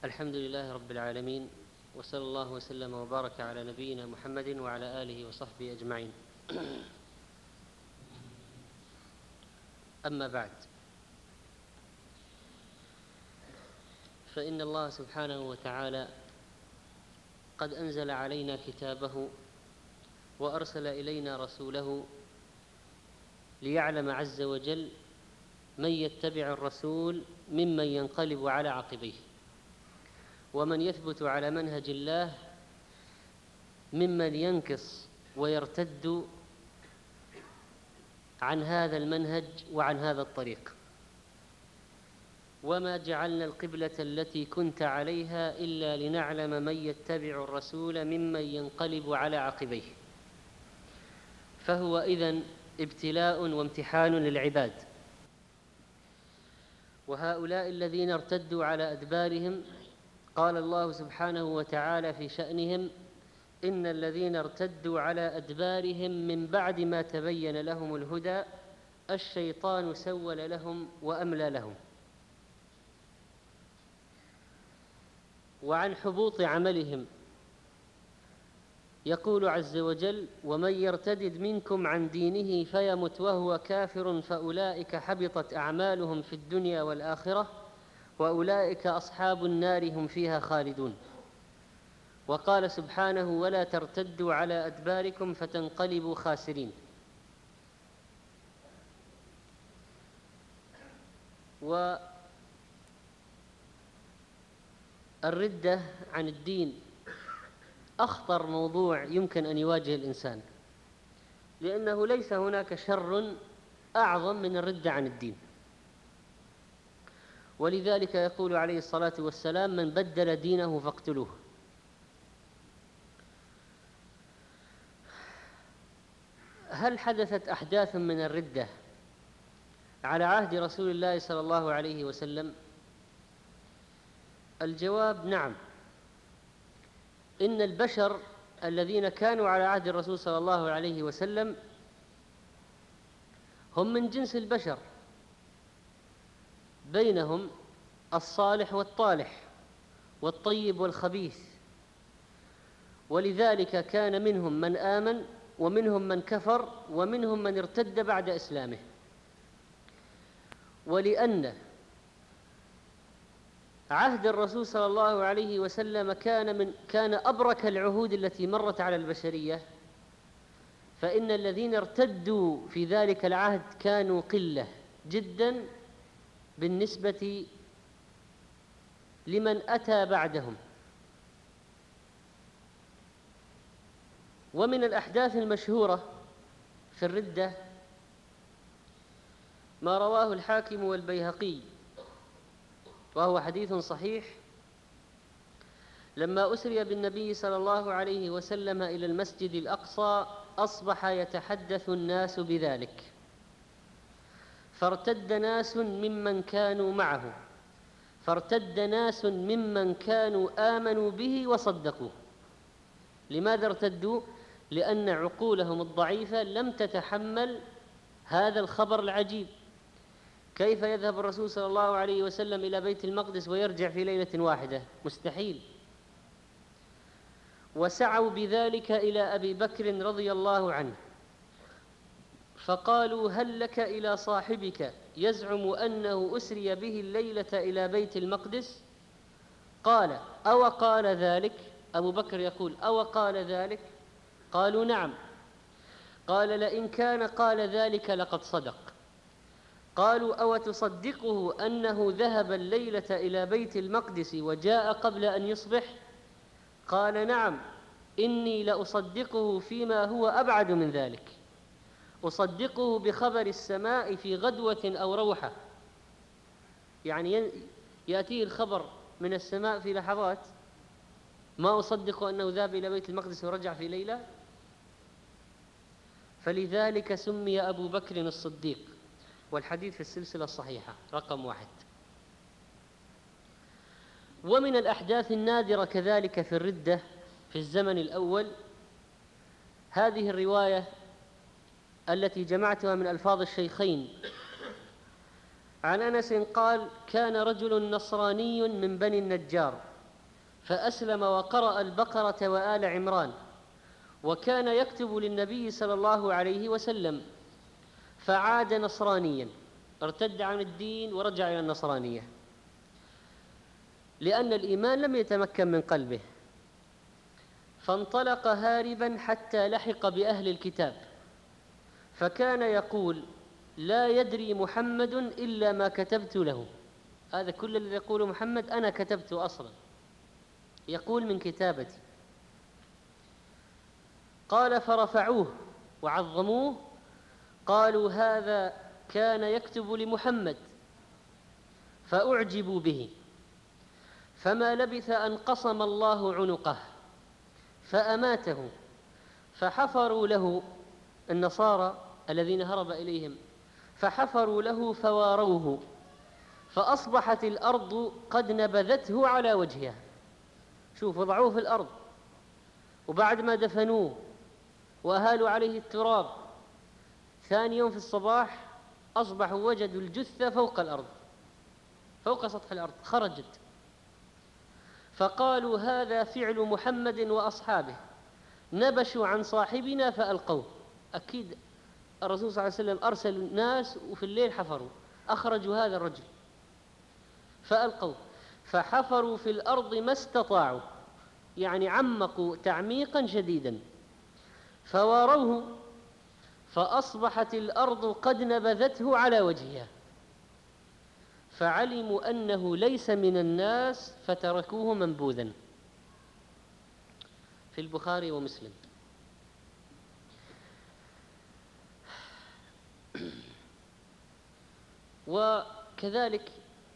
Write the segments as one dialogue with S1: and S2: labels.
S1: الحمد لله رب العالمين، وصلى الله وسلم وبارك على نبينا محمد وعلى آله وصحبه أجمعين. أما بعد، فإن الله سبحانه وتعالى قد أنزل علينا كتابه وأرسل إلينا رسوله ليعلم عز وجل من يتبع الرسول ممن ينقلب على عقبيه، ومن يثبت على منهج الله ممن ينكص ويرتد عن هذا المنهج وعن هذا الطريق. وما جعلنا القبلة التي كنت عليها إلا لنعلم من يتبع الرسول ممن ينقلب على عقبيه. فهو إذن ابتلاء وامتحان للعباد، وهؤلاء الذين ارتدوا على أدبارهم قال الله سبحانه وتعالى في شأنهم: إن الذين ارتدوا على أدبارهم من بعد ما تبين لهم الهدى الشيطان سول لهم وأملى لهم. وعن حبوط عملهم يقول عز وجل: ومن يرتدد منكم عن دينه فيمت وهو كافر فأولئك حبطت أعمالهم في الدنيا والآخرة وأولئك أصحاب النار هم فيها خالدون. وقال سبحانه: ولا ترتدوا على أدباركم فتنقلبوا خاسرين. والردة عن الدين أخطر موضوع يمكن أن يواجه الإنسان، لأنه ليس هناك شر أعظم من الردة عن الدين. ولذلك يقول عليه الصلاة والسلام: من بدل دينه فاقتلوه. هل حدثت أحداث من الردة على عهد رسول الله صلى الله عليه وسلم؟ الجواب: نعم. إن البشر الذين كانوا على عهد الرسول صلى الله عليه وسلم هم من جنس البشر، بينهم الصالح والطالح والطيب والخبيث، ولذلك كان منهم من آمن ومنهم من كفر ومنهم من ارتد بعد إسلامه. ولأن عهد الرسول صلى الله عليه وسلم كان أبرك العهود التي مرت على البشرية، فإن الذين ارتدوا في ذلك العهد كانوا قلة جدا بالنسبة لمن أتى بعدهم. ومن الأحداث المشهورة في الردة ما رواه الحاكم والبيهقي وهو حديث صحيح: لما أسري بالنبي صلى الله عليه وسلم إلى المسجد الأقصى أصبح يتحدث الناس بذلك، فارتد ناس ممن كانوا آمنوا به وصدقوه. لماذا ارتدوا؟ لأن عقولهم الضعيفة لم تتحمل هذا الخبر العجيب. كيف يذهب الرسول صلى الله عليه وسلم إلى بيت المقدس ويرجع في ليلة واحدة؟ مستحيل. وسعوا بذلك إلى أبي بكر رضي الله عنه فقالوا: هل لك إلى صاحبك يزعم أنه أسري به الليلة إلى بيت المقدس؟ قال: أو قال ذلك؟ أبو بكر يقول: أو قال ذلك؟ قالوا: نعم. قال: لئن كان قال ذلك لقد صدق. قالوا: أو تصدقه أنه ذهب الليلة إلى بيت المقدس وجاء قبل أن يصبح؟ قال: نعم، إني لأصدقه فيما هو أبعد من ذلك، أصدقه بخبر السماء في غدوة أو روحة، يعني يأتيه الخبر من السماء في لحظات، ما أصدق أنه ذهب إلى بيت المقدس ورجع في ليلة. فلذلك سمي أبو بكر الصديق، والحديث في السلسلة الصحيحة رقم 1. ومن الأحداث النادرة كذلك في الردة في الزمن الأول هذه الرواية التي جمعتها من ألفاظ الشيخين عن أنس قال: كان رجل نصراني من بني النجار فأسلم وقرأ البقرة وآل عمران، وكان يكتب للنبي صلى الله عليه وسلم، فعاد نصرانيا، ارتد عن الدين ورجع إلى النصرانية، لأن الإيمان لم يتمكن من قلبه، فانطلق هاربا حتى لحق بأهل الكتاب، فكان يقول: لا يدري محمد إلا ما كتبت له. هذا كل الذي يقول محمد أنا كتبته أصلا، يقول من كتابتي. قال: فرفعوه وعظموه، قالوا: هذا كان يكتب لمحمد، فأعجبوا به، فما لبث أن قصم الله عنقه فأماته، فحفروا له النصارى الذين هرب إليهم، فحفروا له فواروه، فأصبحت الأرض قد نبذته على وجهها. شوف، وضعوه في الأرض، وبعد ما دفنوه وأهالوا عليه التراب، ثاني يوم في الصباح أصبحوا وجدوا الجثة فوق الأرض، فوق سطح الأرض، خرجت. فقالوا: هذا فعل محمد وأصحابه، نبشوا عن صاحبنا فألقوه. أكيد الرسول صلى الله عليه وسلم أرسل الناس وفي الليل حفروا، أخرجوا هذا الرجل فألقوه، فحفروا في الأرض ما استطاعوا، يعني عمقوا تعميقا شديدا، فواروه، فأصبحت الأرض قد نبذته على وجهها، فعلموا أنه ليس من الناس فتركوه منبوذا. في البخاري ومسلم. وكذلك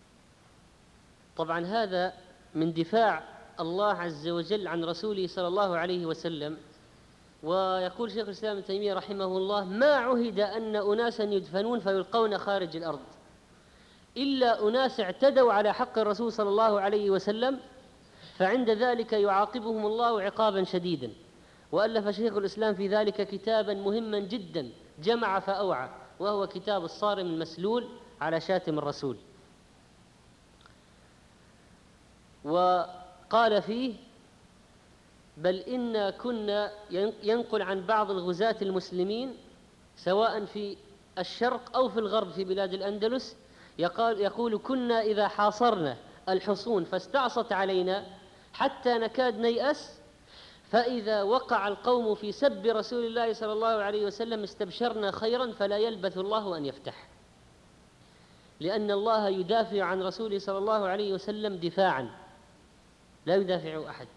S1: طبعا هذا من دفاع الله عز وجل عن رسوله صلى الله عليه وسلم. ويقول شيخ الإسلام ابن تيمية رحمه الله: ما عهد أن أناسا يدفنون فيلقون خارج الأرض إلا أناس اعتدوا على حق الرسول صلى الله عليه وسلم، فعند ذلك يعاقبهم الله عقابا شديدا. وألف شيخ الإسلام في ذلك كتابا مهما جدا جمع فأوعى، وهو كتاب الصارم المسلول على شاتم الرسول. وقال فيه: بل إنا كنا، ينقل عن بعض الغزاة المسلمين سواء في الشرق أو في الغرب في بلاد الأندلس، يقول: كنا إذا حاصرنا الحصون فاستعصت علينا حتى نكاد نيأس، فإذا وقع القوم في سب رسول الله صلى الله عليه وسلم استبشرنا خيرا فلا يلبث الله أن يفتح، لأن الله يدافع عن رسوله صلى الله عليه وسلم دفاعا لا يدافع أحد.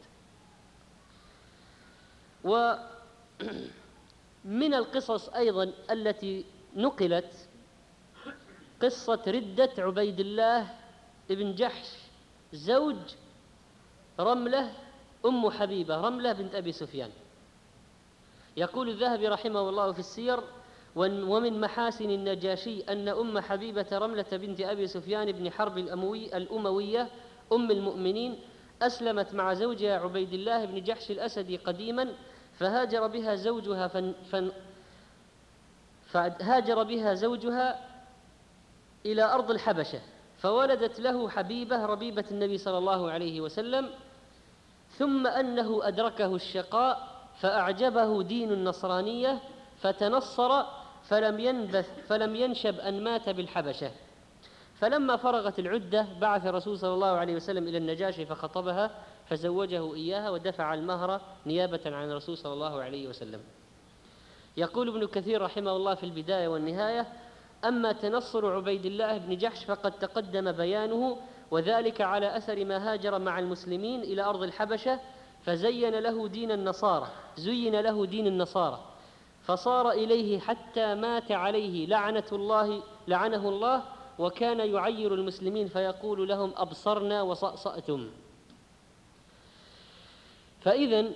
S1: ومن القصص أيضا التي نقلت قصة ردة عبيد الله بن جحش زوج رملة أم حبيبة، رملة بنت أبي سفيان. يقول الذهبي رحمه الله في السير: ومن محاسن النجاشي أن أم حبيبة رملة بنت أبي سفيان بن حرب الأموية أم المؤمنين أسلمت مع زوجها عبيد الله بن جحش الأسدي قديما، فهاجر بها زوجها إلى أرض الحبشة، فولدت له حبيبة ربيبة النبي صلى الله عليه وسلم، ثم أنه أدركه الشقاء فأعجبه دين النصرانية فتنصر، فلم ينشب أن مات بالحبشة. فلما فرغت العدة بعث الرسول صلى الله عليه وسلم إلى النجاشي فخطبها فزوجه إياها ودفع المهر نيابة عن الرسول صلى الله عليه وسلم. يقول ابن كثير رحمه الله في البداية والنهاية: أما تنصر عبيد الله بن جحش فقد تقدم بيانه، وذلك على أثر ما هاجر مع المسلمين إلى أرض الحبشة، فزين له دين النصارى فصار إليه حتى مات عليه لعنه الله، وكان يعير المسلمين فيقول لهم: أبصرنا وصأصأتم. فإذن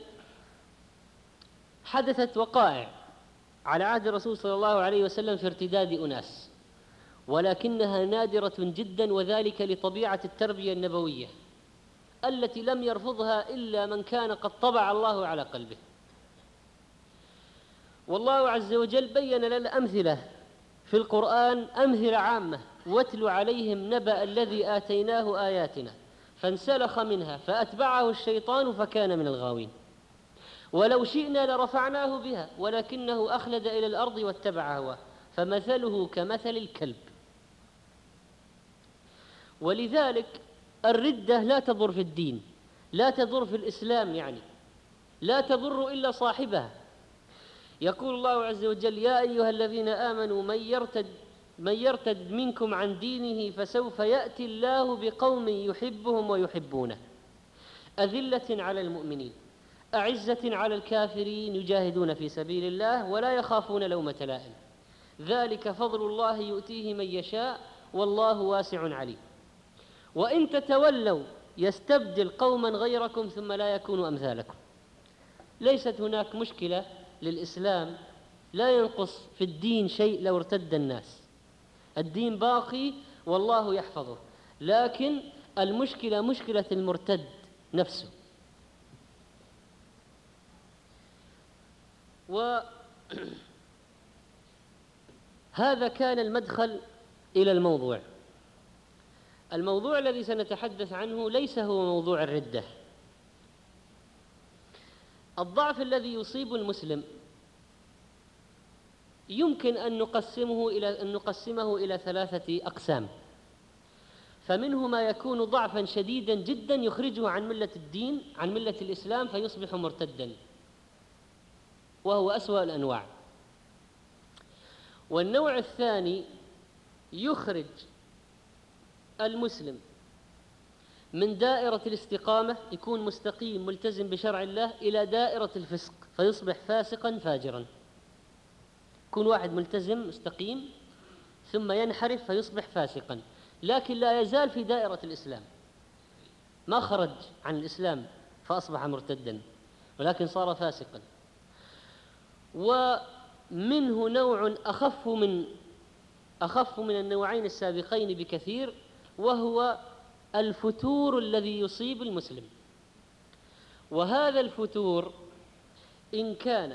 S1: حدثت وقائع على عهد الرسول صلى الله عليه وسلم في ارتداد أناس، ولكنها نادرة جدا، وذلك لطبيعة التربية النبوية التي لم يرفضها إلا من كان قد طبع الله على قلبه. والله عز وجل بين لنا أمثلة في القرآن، أمثلة عامة: واتل عليهم نبأ الذي آتيناه آياتنا فانسلخ منها فأتبعه الشيطان فكان من الغاوين. ولو شئنا لرفعناه بها ولكنه أخلد إلى الأرض واتبع هواه فمثله كمثل الكلب. ولذلك الردة لا تضر في الدين، لا تضر في الإسلام، يعني لا تضر إلا صاحبها. يقول الله عز وجل: يا أيها الذين آمنوا من يرتد منكم عن دينه فسوف يأتي الله بقوم يحبهم ويحبونه أذلة على المؤمنين أعزة على الكافرين يجاهدون في سبيل الله ولا يخافون لومة لائم ذلك فضل الله يؤتيه من يشاء والله واسع عليم. وإن تتولوا يستبدل قوما غيركم ثم لا يكونوا أمثالكم. ليست هناك مشكلة للإسلام، لا ينقص في الدين شيء لو ارتد الناس، الدين باقي والله يحفظه، لكن المشكلة مشكلة المرتد نفسه. وهذا كان المدخل إلى الموضوع. الموضوع الذي سنتحدث عنه ليس هو موضوع الردة. الضعف الذي يصيب المسلم يمكن أن نقسمه إلى 3 أقسام. فمنه ما يكون ضعفا شديدا جدا يخرجه عن ملة الدين، عن ملة الإسلام، فيصبح مرتدا، وهو أسوأ الأنواع. والنوع الثاني يخرج المسلم من دائرة الاستقامة، يكون مستقيم ملتزم بشرع الله، إلى دائرة الفسق فيصبح فاسقا فاجرا. يكون واحد ملتزم مستقيم ثم ينحرف فيصبح فاسقا، لكن لا يزال في دائرة الإسلام، ما خرج عن الإسلام فأصبح مرتدا، ولكن صار فاسقا. ومنه نوع أخف من النوعين السابقين بكثير، وهو الفتور الذي يصيب المسلم. وهذا الفتور إن كان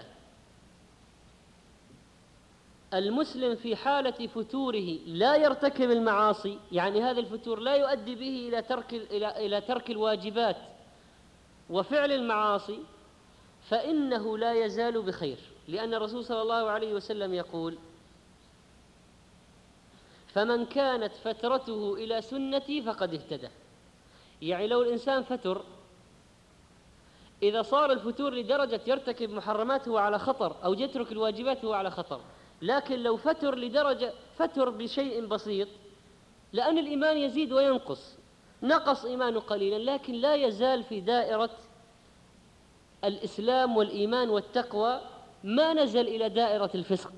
S1: المسلم في حالة فتوره لا يرتكب المعاصي، يعني هذا الفتور لا يؤدي به إلى ترك الواجبات وفعل المعاصي، فإنه لا يزال بخير، لأن الرسول صلى الله عليه وسلم يقول: فمن كانت فترته إلى سنتي فقد اهتدى. يعني لو الإنسان فتر، إذا صار الفتور لدرجة يرتكب محرمات هو على خطر، أو يترك الواجبات هو على خطر. لكن لو فتر لدرجة فتر بشيء بسيط، لأن الإيمان يزيد وينقص، نقص إيمانه قليلا لكن لا يزال في دائرة الإسلام والإيمان والتقوى، ما نزل إلى دائرة الفسق.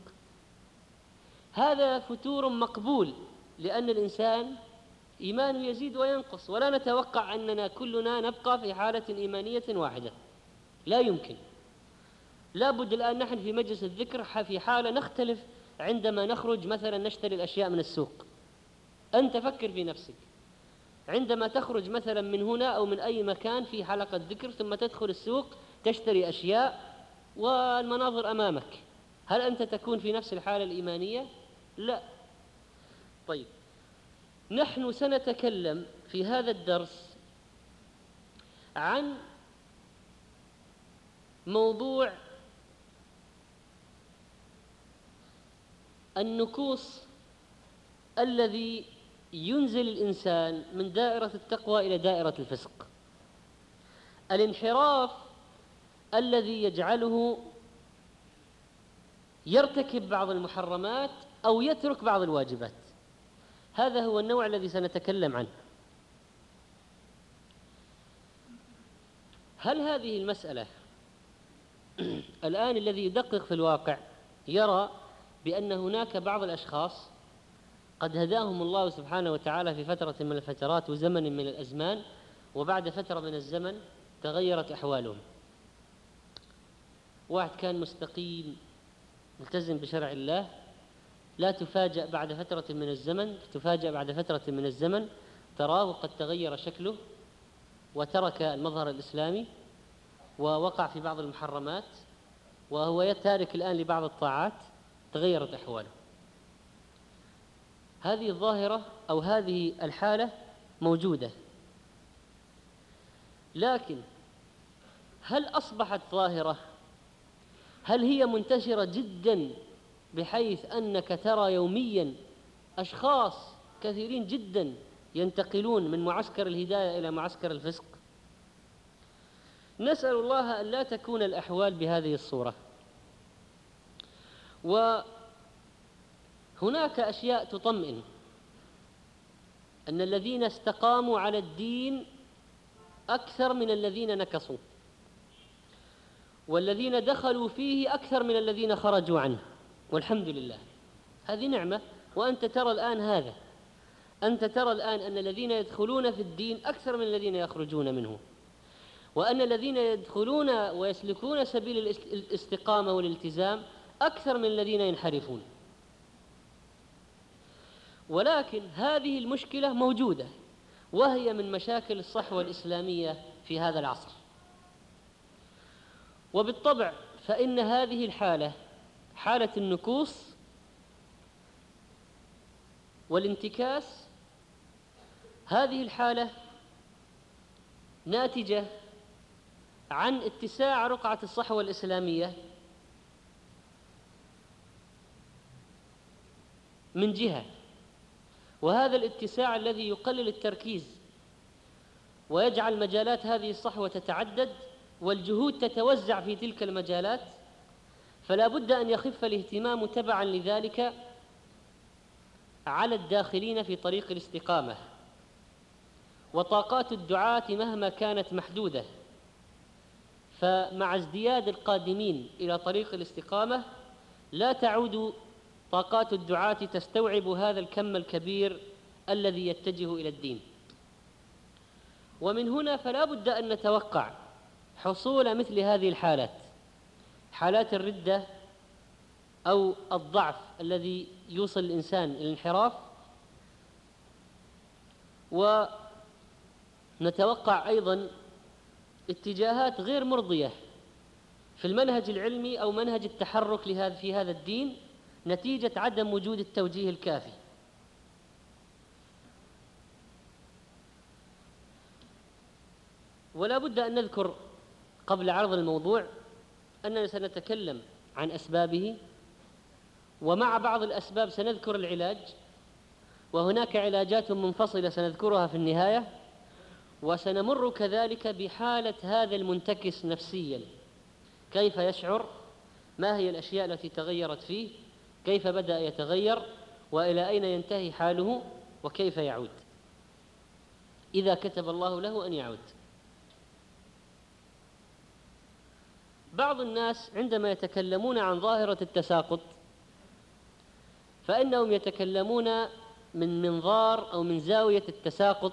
S1: هذا فتور مقبول، لأن الإنسان إيمانه يزيد وينقص، ولا نتوقع أننا كلنا نبقى في حالة إيمانية واحدة، لا يمكن. لا بد الآن نحن في مجلس الذكر في حالة نختلف عندما نخرج مثلا نشتري الأشياء من السوق. أنت فكر في نفسك عندما تخرج مثلا من هنا أو من أي مكان في حلقة ذكر ثم تدخل السوق تشتري أشياء والمناظر أمامك، هل أنت تكون في نفس الحالة الإيمانية؟ لا. طيب، نحن سنتكلم في هذا الدرس عن موضوع النكوص الذي ينزل الإنسان من دائرة التقوى إلى دائرة الفسق، الانحراف الذي يجعله يرتكب بعض المحرمات أو يترك بعض الواجبات. هذا هو النوع الذي سنتكلم عنه. هل هذه المسألة الآن الذي يدقق في الواقع يرى بأن هناك بعض الأشخاص قد هداهم الله سبحانه وتعالى في فترة من الفترات وزمن من الأزمان، وبعد فترة من الزمن تغيرت أحوالهم. واحد كان مستقيم ملتزم بشرع الله، لا تفاجأ بعد فترة من الزمن، تفاجأ بعد فترة من الزمن تراه قد تغير شكله وترك المظهر الإسلامي ووقع في بعض المحرمات، وهو تارك الآن لبعض الطاعات، تغيرت أحواله. هذه الظاهرة أو هذه الحالة موجودة، لكن هل أصبحت ظاهرة؟ هل هي منتشرة جدا بحيث أنك ترى يوميا أشخاص كثيرين جدا ينتقلون من معسكر الهداية إلى معسكر الفسق؟ نسأل الله أن لا تكون الأحوال بهذه الصورة. وهناك أشياء تطمئن، أن الذين استقاموا على الدين أكثر من الذين نكصوا، والذين دخلوا فيه أكثر من الذين خرجوا عنه، والحمد لله، هذه نعمة. وأنت ترى الآن هذا، أنت ترى الآن أن الذين يدخلون في الدين أكثر من الذين يخرجون منه، وأن الذين يدخلون ويسلكون سبيل الاستقامة والالتزام أكثر من الذين ينحرفون. ولكن هذه المشكلة موجودة، وهي من مشاكل الصحوة الإسلامية في هذا العصر. وبالطبع فإن هذه الحالة، حالة النكوص والانتكاس، هذه الحالة ناتجة عن اتساع رقعة الصحوة الإسلامية من جهة، وهذا الاتساع الذي يقلل التركيز ويجعل مجالات هذه الصحوة تتعدد والجهود تتوزع في تلك المجالات، فلا بد أن يخف الاهتمام تبعا لذلك على الداخلين في طريق الاستقامة. وطاقات الدعاة مهما كانت محدودة، فمع ازدياد القادمين إلى طريق الاستقامة لا تعود طاقات الدعاة تستوعب هذا الكم الكبير الذي يتجه إلى الدين. ومن هنا فلا بد أن نتوقع حصول مثل هذه الحالات، حالات الردة أو الضعف الذي يوصل الإنسان إلى الانحراف. ونتوقع أيضا اتجاهات غير مرضية في المنهج العلمي أو منهج التحرك في هذا الدين نتيجة عدم وجود التوجيه الكافي. ولا بد أن نذكر قبل عرض الموضوع أننا سنتكلم عن أسبابه، ومع بعض الأسباب سنذكر العلاج، وهناك علاجات منفصلة سنذكرها في النهاية. وسنمر كذلك بحالة هذا المنتكس نفسيا، كيف يشعر، ما هي الأشياء التي تغيرت فيه، كيف بدأ يتغير، وإلى أين ينتهي حاله، وكيف يعود إذا كتب الله له أن يعود. بعض الناس عندما يتكلمون عن ظاهرة التساقط فإنهم يتكلمون من منظار أو من زاوية التساقط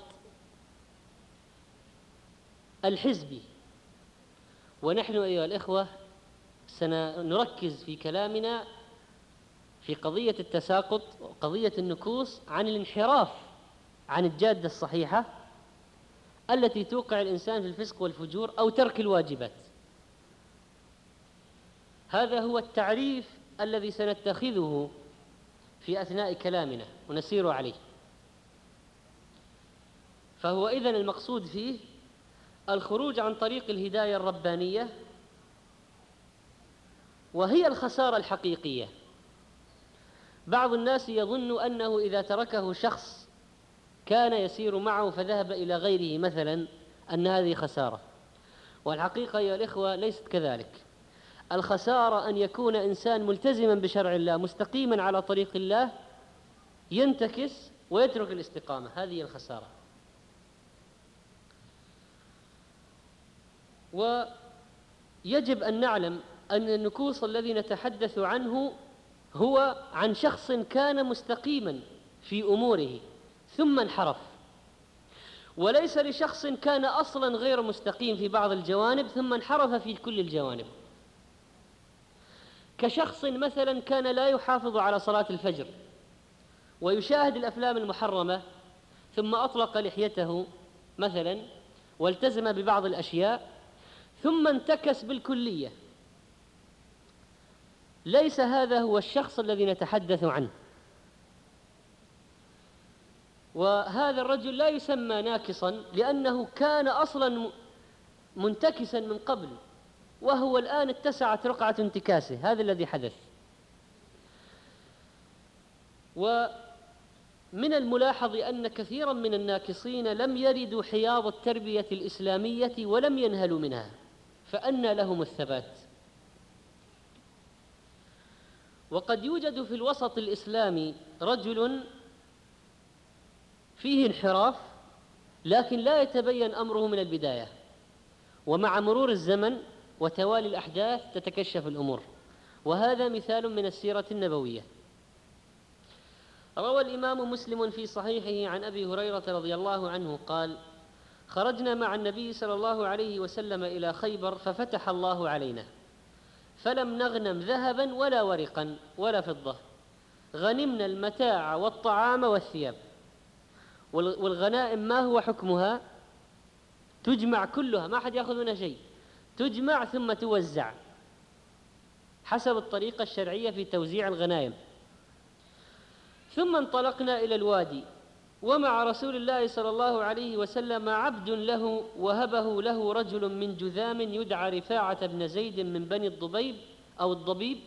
S1: الحزبي، ونحن أيها الإخوة سنركز في كلامنا في قضية التساقط وقضية النكوص عن الانحراف عن الجادة الصحيحة التي توقع الإنسان في الفسق والفجور أو ترك الواجبات. هذا هو التعريف الذي سنتخذه في أثناء كلامنا ونسير عليه. فهو إذن المقصود فيه الخروج عن طريق الهداية الربانية، وهي الخسارة الحقيقية. بعض الناس يظن أنه إذا تركه شخص كان يسير معه فذهب إلى غيره مثلا أن هذه خسارة، والحقيقة يا الإخوة ليست كذلك. الخسارة أن يكون إنسان ملتزما بشرع الله مستقيما على طريق الله ينتكس ويترك الاستقامة، هذه الخسارة. ويجب أن نعلم أن النكوص الذي نتحدث عنه هو عن شخص كان مستقيما في أموره ثم انحرف، وليس لشخص كان أصلا غير مستقيم في بعض الجوانب ثم انحرف في كل الجوانب. كشخص مثلا كان لا يحافظ على صلاة الفجر ويشاهد الأفلام المحرمة ثم أطلق لحيته مثلا والتزم ببعض الأشياء ثم انتكس بالكلية. ليس هذا هو الشخص الذي نتحدث عنه، وهذا الرجل لا يسمى ناكصا لأنه كان أصلا منتكسا من قبل، وهو الآن اتسعت رقعة انتكاسه. هذا الذي حدث. ومن الملاحظ أن كثيرا من الناكصين لم يردوا حياض التربية الإسلامية ولم ينهلوا منها، فأنى لهم الثبات. وقد يوجد في الوسط الإسلامي رجل فيه انحراف، لكن لا يتبين أمره من البداية، ومع مرور الزمن وتوالي الأحداث تتكشف الأمور، وهذا مثال من السيرة النبوية. روى الإمام مسلم في صحيحه عن أبي هريرة رضي الله عنه قال: خرجنا مع النبي صلى الله عليه وسلم إلى خيبر ففتح الله علينا، فلم نغنم ذهبا ولا ورقا ولا فضة، غنمنا المتاع والطعام والثياب. والغنائم ما هو حكمها؟ تجمع كلها، ما أحد يأخذ منها شيء، تجمع ثم توزع حسب الطريقة الشرعية في توزيع الغنائم. ثم انطلقنا إلى الوادي، ومع رسول الله صلى الله عليه وسلم عبد له وهبه له رجل من جذام يدعى رفاعة بن زيد من بني الضبيب أو الضبيب.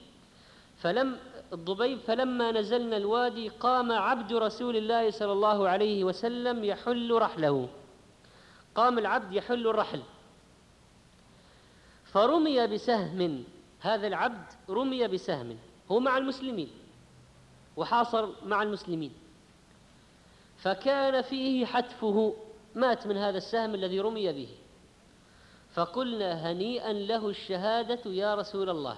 S1: فلما نزلنا الوادي قام عبد رسول الله صلى الله عليه وسلم يحل رحله. قام العبد يحل الرحل، فرمي بسهم. هذا العبد رمي بسهم، هو مع المسلمين وحاصر مع المسلمين، فكان فيه حتفه، مات من هذا السهم الذي رمي به. فقلنا: هنيئا له الشهادة يا رسول الله،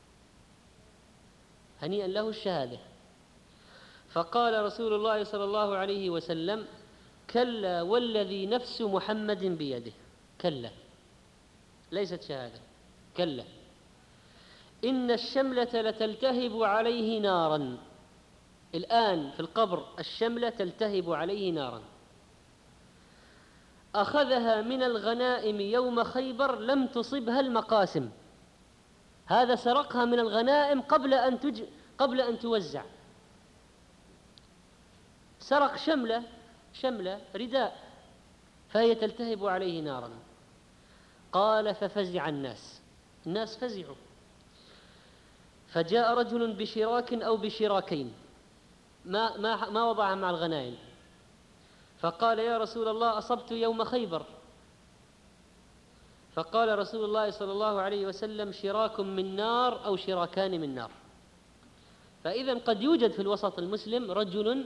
S1: هنيئا له الشهادة. فقال رسول الله صلى الله عليه وسلم: كلا والذي نفس محمد بيده. كلا، ليست شهادة، كلا، إن الشملة لتلتهب عليه نارا. الآن في القبر الشملة تلتهب عليه نارا، أخذها من الغنائم يوم خيبر لم تصبها المقاسم. هذا سرقها من الغنائم قبل أن توزع. سرق شملة رداء، فهي تلتهب عليه نارا. قال: ففزع الناس فزعوا، فجاء رجل بشراك أو بشراكين، ما وضعها مع الغنائم، فقال: يا رسول الله أصبت يوم خيبر. فقال رسول الله صلى الله عليه وسلم: شراك من نار أو شراكان من نار. فإذا قد يوجد في الوسط المسلم رجل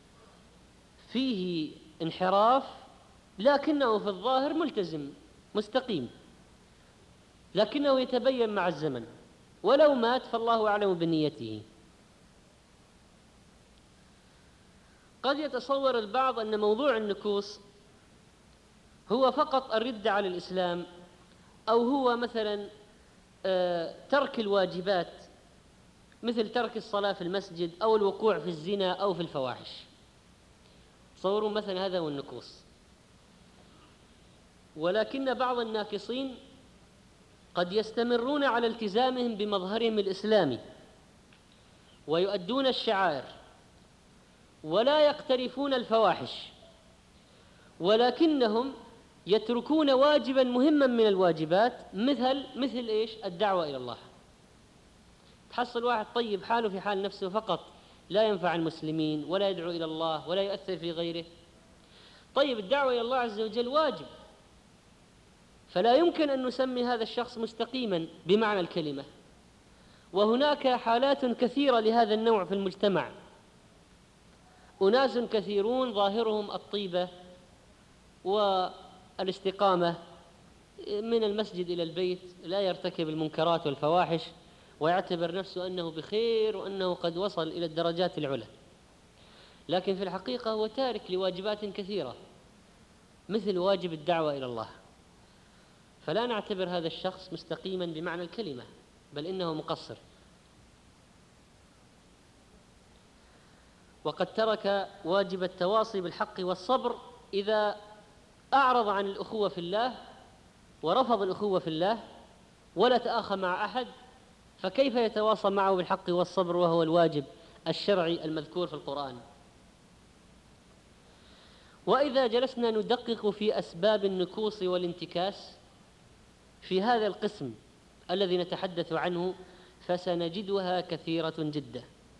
S1: فيه انحراف، لكنه في الظاهر ملتزم مستقيم، لكنه يتبين مع الزمن، ولو مات فالله أعلم بنيته. قد يتصور البعض أن موضوع النكوص هو فقط الردة على الإسلام، أو هو مثلا ترك الواجبات مثل ترك الصلاة في المسجد أو الوقوع في الزنا أو في الفواحش. تصوروا مثلا هذا هو النكوص. ولكن بعض الناكصين قد يستمرون على التزامهم بمظهرهم الإسلامي ويؤدون الشعائر ولا يقترفون الفواحش، ولكنهم يتركون واجبا مهما من الواجبات مثل إيش؟ الدعوة إلى الله. تحصل واحد طيب حاله في حال نفسه فقط، لا ينفع المسلمين ولا يدعو إلى الله ولا يؤثر في غيره. طيب، الدعوة إلى الله عز وجل واجب، فلا يمكن أن نسمي هذا الشخص مستقيما بمعنى الكلمة. وهناك حالات كثيرة لهذا النوع في المجتمع، أناس كثيرون ظاهرهم الطيبة والاستقامة من المسجد إلى البيت، لا يرتكب المنكرات والفواحش ويعتبر نفسه أنه بخير وأنه قد وصل إلى الدرجات العلى، لكن في الحقيقة هو تارك لواجبات كثيرة مثل واجب الدعوة إلى الله. فلا نعتبر هذا الشخص مستقيما بمعنى الكلمة، بل إنه مقصر. وقد ترك واجب التواصي بالحق والصبر إذا أعرض عن الأخوة في الله ورفض الأخوة في الله ولا تآخى مع أحد، فكيف يتواصى معه بالحق والصبر وهو الواجب الشرعي المذكور في القرآن؟ وإذا جلسنا ندقق في أسباب النكوص والانتكاس في هذا القسم الذي نتحدث عنه فسنجدها كثيرة جدا.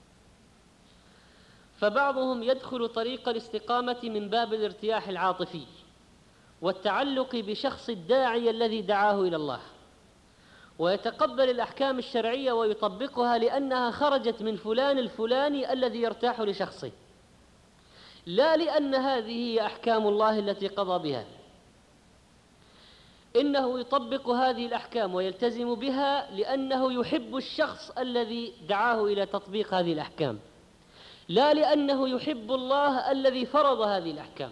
S1: فبعضهم يدخل طريق الاستقامة من باب الارتياح العاطفي والتعلق بشخص الداعي الذي دعاه إلى الله، ويتقبل الأحكام الشرعية ويطبقها لأنها خرجت من فلان الفلاني الذي يرتاح لشخصه، لا لأن هذه هي أحكام الله التي قضى بها. إنه يطبق هذه الأحكام ويلتزم بها لأنه يحب الشخص الذي دعاه إلى تطبيق هذه الأحكام، لا لأنه يحب الله الذي فرض هذه الأحكام.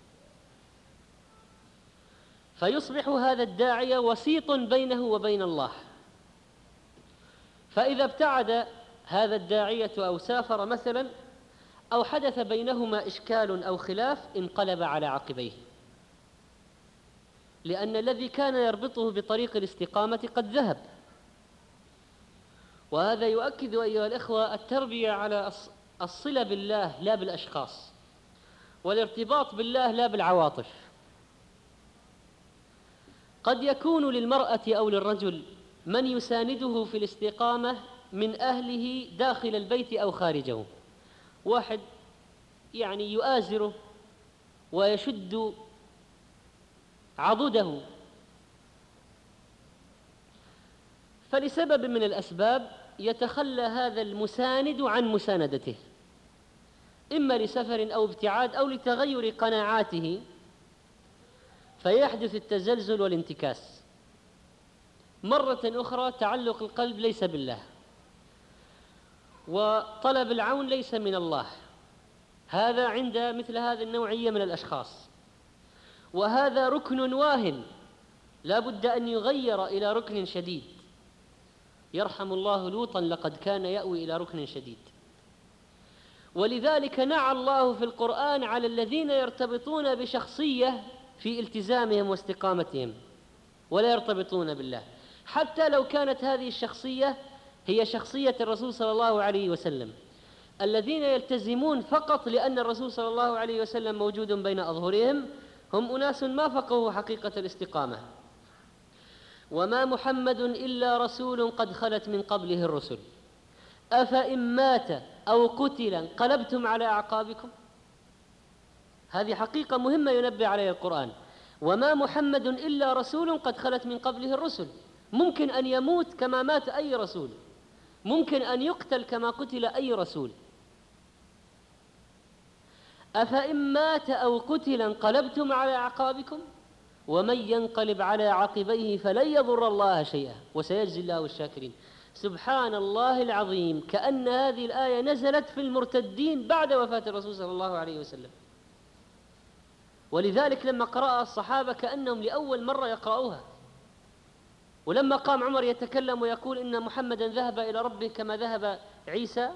S1: فيصبح هذا الداعية وسيط بينه وبين الله. فإذا ابتعد هذا الداعية أو سافر مثلا أو حدث بينهما إشكال أو خلاف انقلب على عقبيه، لأن الذي كان يربطه بطريق الاستقامة قد ذهب. وهذا يؤكد أيها الإخوة التربية على الصلة بالله لا بالأشخاص، والارتباط بالله لا بالعواطف. قد يكون للمرأة أو للرجل من يسانده في الاستقامة من أهله داخل البيت أو خارجه، واحد يعني يؤازره ويشد عضده، فلسبب من الأسباب يتخلى هذا المساند عن مساندته، إما لسفر أو ابتعاد أو لتغير قناعاته، فيحدث التزلزل والانتكاس. مرة أخرى تعلق القلب ليس بالله، وطلب العون ليس من الله، هذا عند مثل هذه النوعية من الأشخاص، وهذا ركن واهن لا بد أن يغير إلى ركن شديد. يرحم الله لوطا لقد كان يأوي إلى ركن شديد. ولذلك نعى الله في القرآن على الذين يرتبطون بشخصية في التزامهم واستقامتهم ولا يرتبطون بالله، حتى لو كانت هذه الشخصية هي شخصية الرسول صلى الله عليه وسلم. الذين يلتزمون فقط لأن الرسول صلى الله عليه وسلم موجود بين أظهرهم هم أناس ما فقهوا حقيقة الاستقامة. وما محمد إلا رسول قد خلت من قبله الرسل أفإن مات أو قتل انقلبتم على أعقابكم. هذه حقيقة مهمة ينبه عليها القرآن. وما محمد إلا رسول قد خلت من قبله الرسل، ممكن أن يموت كما مات أي رسول، ممكن أن يقتل كما قتل أي رسول. أفإن مات أو قتل انقلبتم على أعقابكم ومن ينقلب على عقبيه فلن يضر الله شيئا وسيجزي الله الشاكرين. سبحان الله العظيم، كأن هذه الآية نزلت في المرتدين بعد وفاة الرسول صلى الله عليه وسلم. ولذلك لما قرأ الصحابة كأنهم لأول مرة يقرأوها. ولما قام عمر يتكلم ويقول إن محمدا ذهب إلى ربه كما ذهب عيسى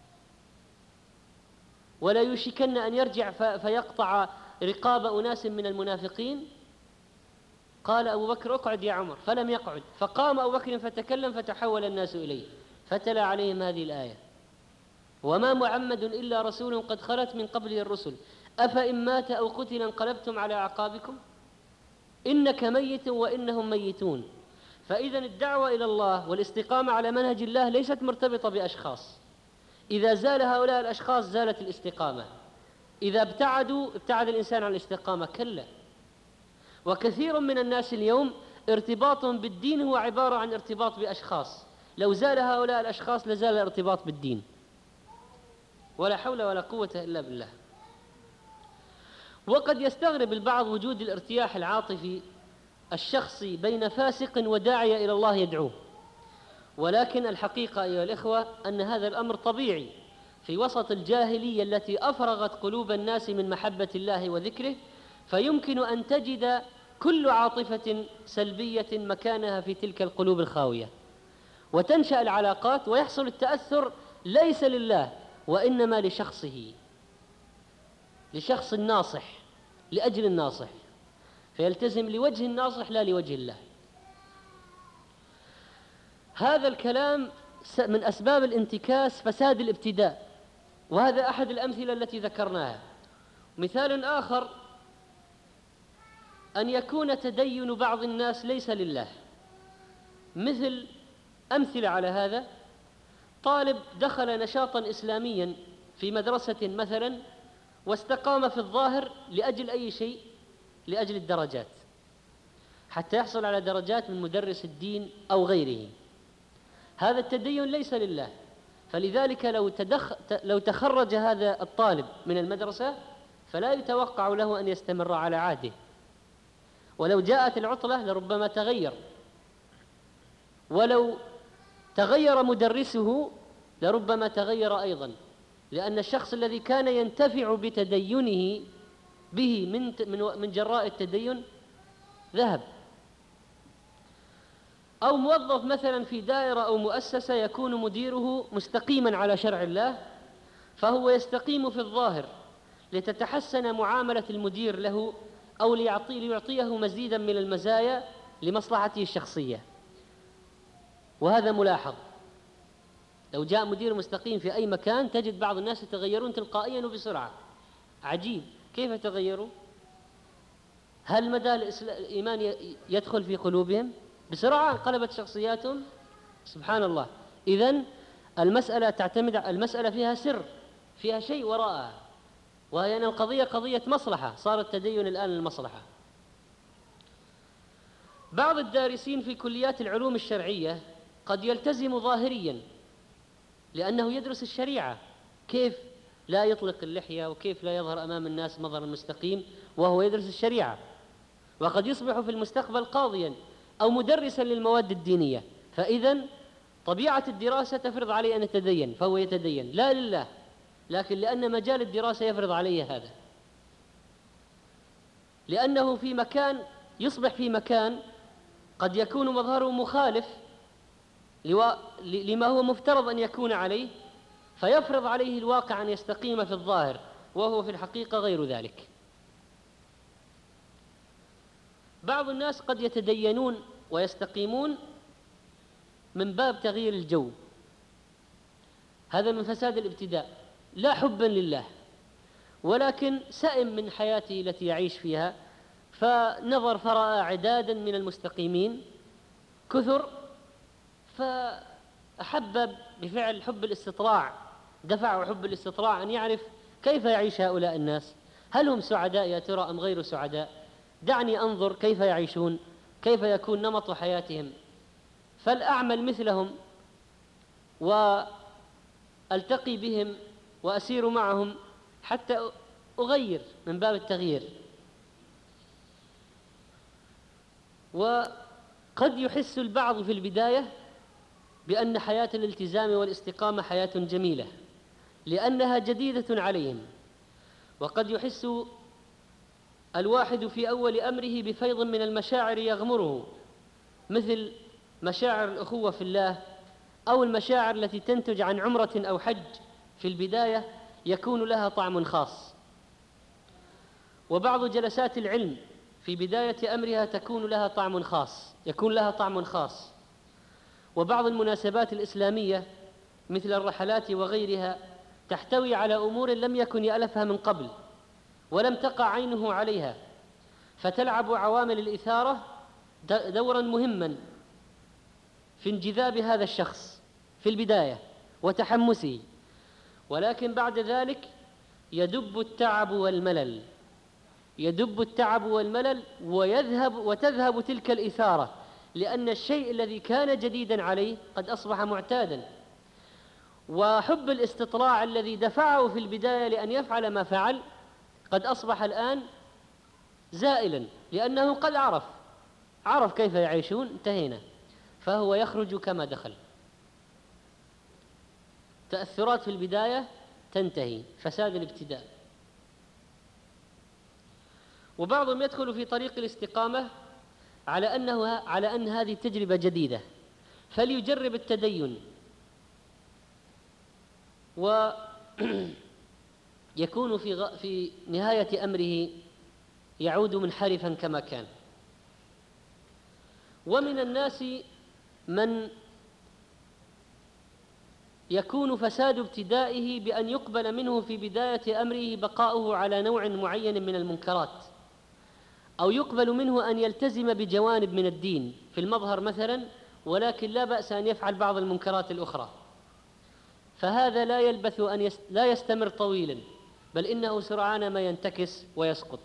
S1: ولا يوشكن أن يرجع فيقطع رقاب أناس من المنافقين، قال أبو بكر اقعد يا عمر، فلم يقعد، فقام أبو بكر فتكلم فتحول الناس إليه فتلا عليهم هذه الآية: وما محمد إلا رسول قد خلت من قبله الرسل أفإن مات أو قتل انقلبتم على أعقابكم إنك ميت وإنهم ميتون. فإذا الدعوة إلى الله والاستقامة على منهج الله ليست مرتبطة بأشخاص. إذا زال هؤلاء الأشخاص زالت الاستقامة، إذا ابتعدوا ابتعد الإنسان عن الاستقامة. كلا. وكثير من الناس اليوم ارتباطهم بالدين هو عبارة عن ارتباط بأشخاص، لو زال هؤلاء الأشخاص لزال الارتباط بالدين. ولا حول ولا قوة إلا بالله. وقد يستغرب البعض وجود الارتياح العاطفي الشخصي بين فاسق وداعية إلى الله يدعوه، ولكن الحقيقة أيها الإخوة أن هذا الأمر طبيعي في وسط الجاهلية التي أفرغت قلوب الناس من محبة الله وذكره، فيمكن أن تجد كل عاطفة سلبية مكانها في تلك القلوب الخاوية، وتنشأ العلاقات ويحصل التأثر ليس لله وإنما لشخصه، لشخص الناصح، لأجل الناصح، فيلتزم لوجه الناصح لا لوجه الله. هذا الكلام من أسباب الانتكاس فساد الابتداء، وهذا أحد الأمثلة التي ذكرناها. مثال آخر أن يكون تدين بعض الناس ليس لله، مثل أمثلة على هذا: طالب دخل نشاطا إسلاميا في مدرسة مثلا واستقام في الظاهر لأجل أي شيء، لأجل الدرجات، حتى يحصل على درجات من مدرس الدين أو غيره. هذا التدين ليس لله، فلذلك لو تخرج هذا الطالب من المدرسة فلا يتوقع له أن يستمر على عهده، ولو جاءت العطلة لربما تغير، ولو تغير مدرسه لربما تغير أيضا، لأن الشخص الذي كان ينتفع بتدينه به من جراء التدين ذهب. أو موظف مثلا في دائرة أو مؤسسة يكون مديره مستقيما على شرع الله، فهو يستقيم في الظاهر لتتحسن معاملة المدير له، أو ليعطيه مزيدا من المزايا لمصلحته الشخصية، وهذا ملاحظ. لو جاء مدير مستقيم في أي مكان تجد بعض الناس يتغيرون تلقائيا وبسرعة. عجيب، كيف تغيروا؟ هل مدى الإيمان يدخل في قلوبهم؟ بسرعة انقلبت شخصياتهم. سبحان الله. إذن المسألة فيها سر، فيها شيء وراءها، وهي أن القضية قضية مصلحة، صار التدين الآن المصلحة. بعض الدارسين في كليات العلوم الشرعية قد يلتزم ظاهريا لأنه يدرس الشريعة، كيف لا يطلق اللحية وكيف لا يظهر أمام الناس مظهر مستقيم وهو يدرس الشريعة، وقد يصبح في المستقبل قاضيا أو مدرسا للمواد الدينية، فإذن طبيعة الدراسة تفرض عليه أن يتدين، فهو يتدين لا لله، لكن لأن مجال الدراسة يفرض عليه هذا، لأنه في مكان يصبح في مكان قد يكون مظهره مخالف لما هو مفترض أن يكون عليه، فيفرض عليه الواقع أن يستقيم في الظاهر وهو في الحقيقة غير ذلك. بعض الناس قد يتدينون ويستقيمون من باب تغيير الجو، هذا من فساد الابتداء، لا حبا لله، ولكن سئم من حياته التي يعيش فيها، فنظر فرأى عدادا من المستقيمين كثر، فأحب بفعل حب الاستطلاع، دفع حب الاستطلاع أن يعرف كيف يعيش هؤلاء الناس، هل هم سعداء يا ترى أم غير سعداء؟ دعني أنظر كيف يعيشون، كيف يكون نمط حياتهم، فلأعمل مثلهم وألتقي بهم وأسير معهم حتى أغير من باب التغيير. وقد يحس البعض في البداية بأن حياة الالتزام والاستقامة حياة جميلة لأنها جديدة عليهم، وقد يحس الواحد في أول أمره بفيض من المشاعر يغمره، مثل مشاعر الأخوة في الله، أو المشاعر التي تنتج عن عمرة أو حج في البداية يكون لها طعم خاص. وبعض جلسات العلم في بداية أمرها تكون لها طعم خاص، يكون لها طعم خاص. وبعض المناسبات الإسلامية مثل الرحلات وغيرها تحتوي على أمور لم يكن يألفها من قبل ولم تقع عينه عليها، فتلعب عوامل الإثارة دورا مهما في انجذاب هذا الشخص في البداية وتحمسه، ولكن بعد ذلك يدب التعب والملل، يدب التعب والملل وتذهب تلك الإثارة، لأن الشيء الذي كان جديدا عليه قد أصبح معتادا، وحب الاستطلاع الذي دفعه في البداية لأن يفعل ما فعل قد أصبح الآن زائلا، لأنه قد عرف كيف يعيشون، انتهينا، فهو يخرج كما دخل. تأثرات في البداية تنتهي، فساد الابتداء. وبعضهم يدخل في طريق الاستقامة على أن هذه تجربة جديدة فليجرب التدين، ويكون في نهاية أمره يعود منحرفا كما كان. ومن الناس من يكون فساد ابتدائه بأن يقبل منه في بداية أمره بقاؤه على نوع معين من المنكرات، أو يقبل منه أن يلتزم بجوانب من الدين في المظهر مثلا، ولكن لا بأس أن يفعل بعض المنكرات الأخرى، فهذا لا يلبث لا يستمر طويلا، بل إنه سرعان ما ينتكس ويسقط.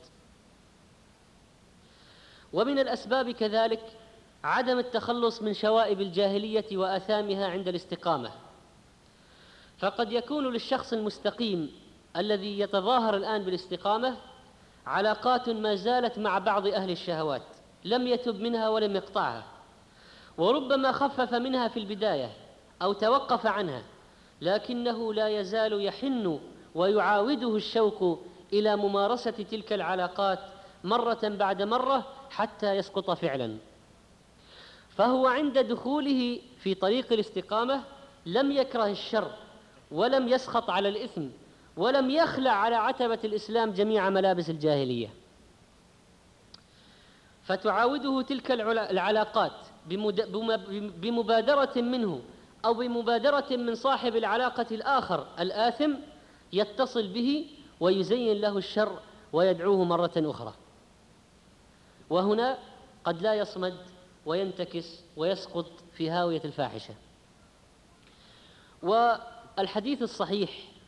S1: ومن الأسباب كذلك عدم التخلص من شوائب الجاهلية وآثامها عند الاستقامة، فقد يكون للشخص المستقيم الذي يتظاهر الآن بالاستقامة علاقات ما زالت مع بعض أهل الشهوات، لم يتب منها ولم يقطعها، وربما خفف منها في البداية أو توقف عنها، لكنه لا يزال يحن ويعاوده الشوق إلى ممارسة تلك العلاقات مرة بعد مرة حتى يسقط فعلا. فهو عند دخوله في طريق الاستقامة لم يكره الشر ولم يسخط على الإثم ولم يخلع على عتبة الإسلام جميع ملابس الجاهلية، فتعاوده تلك العلاقات بمبادرة منه أو بمبادرة من صاحب العلاقة الآخر الآثم يتصل به ويزين له الشر ويدعوه مرة أخرى، وهنا قد لا يصمد وينتكس ويسقط في هاوية الفاحشة. والحديث الصحيح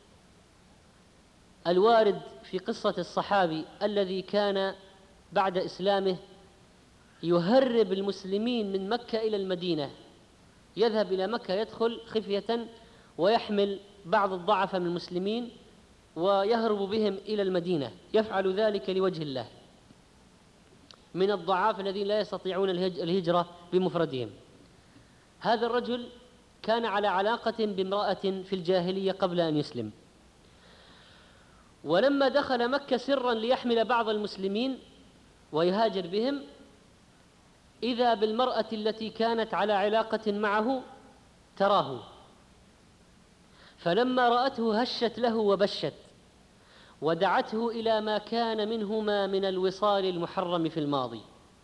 S1: الوارد في قصة الصحابي الذي كان بعد إسلامه يهرب المسلمين من مكة إلى المدينة، يذهب إلى مكة يدخل خفية ويحمل بعض الضعف من المسلمين ويهرب بهم إلى المدينة، يفعل ذلك لوجه الله من الضعاف الذين لا يستطيعون الهجرة بمفردهم. هذا الرجل كان على علاقة بامرأة في الجاهلية قبل أن يسلم، ولما دخل مكة سرا ليحمل بعض المسلمين ويهاجر بهم، إذا بالمرأة التي كانت على علاقة معه تراه، فلما رأته هشت له وبشت ودعته إلى ما كان منهما من الوصال المحرم في الماضي.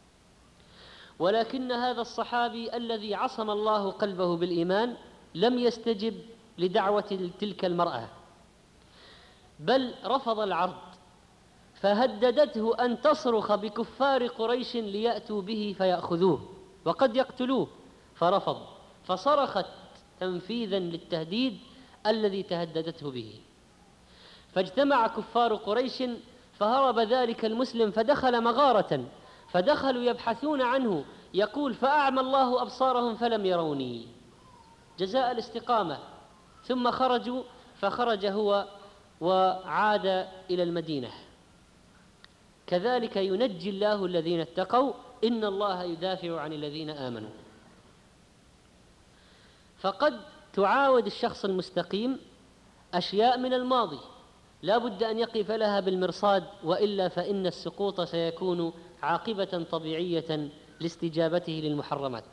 S1: ولكن هذا الصحابي الذي عصم الله قلبه بالإيمان لم يستجب لدعوة تلك المرأة، بل رفض العرض، فهددته أن تصرخ بكفار قريش ليأتوا به فيأخذوه وقد يقتلوه، فرفض، فصرخت تنفيذا للتهديد الذي تهددته به، فاجتمع كفار قريش فهرب ذلك المسلم فدخل مغارة، فدخلوا يبحثون عنه، يقول فأعمى الله أبصارهم فلم يروني، جزاء الاستقامة. ثم خرجوا، فخرج هو وعاد إلى المدينة. كذلك ينجي الله الذين اتقوا إن الله يدافع عن الذين آمنوا. فقد تعاود الشخص المستقيم أشياء من الماضي لا بد أن يقف لها بالمرصاد، وإلا فإن السقوط سيكون عاقبة طبيعية لاستجابته للمحرمات.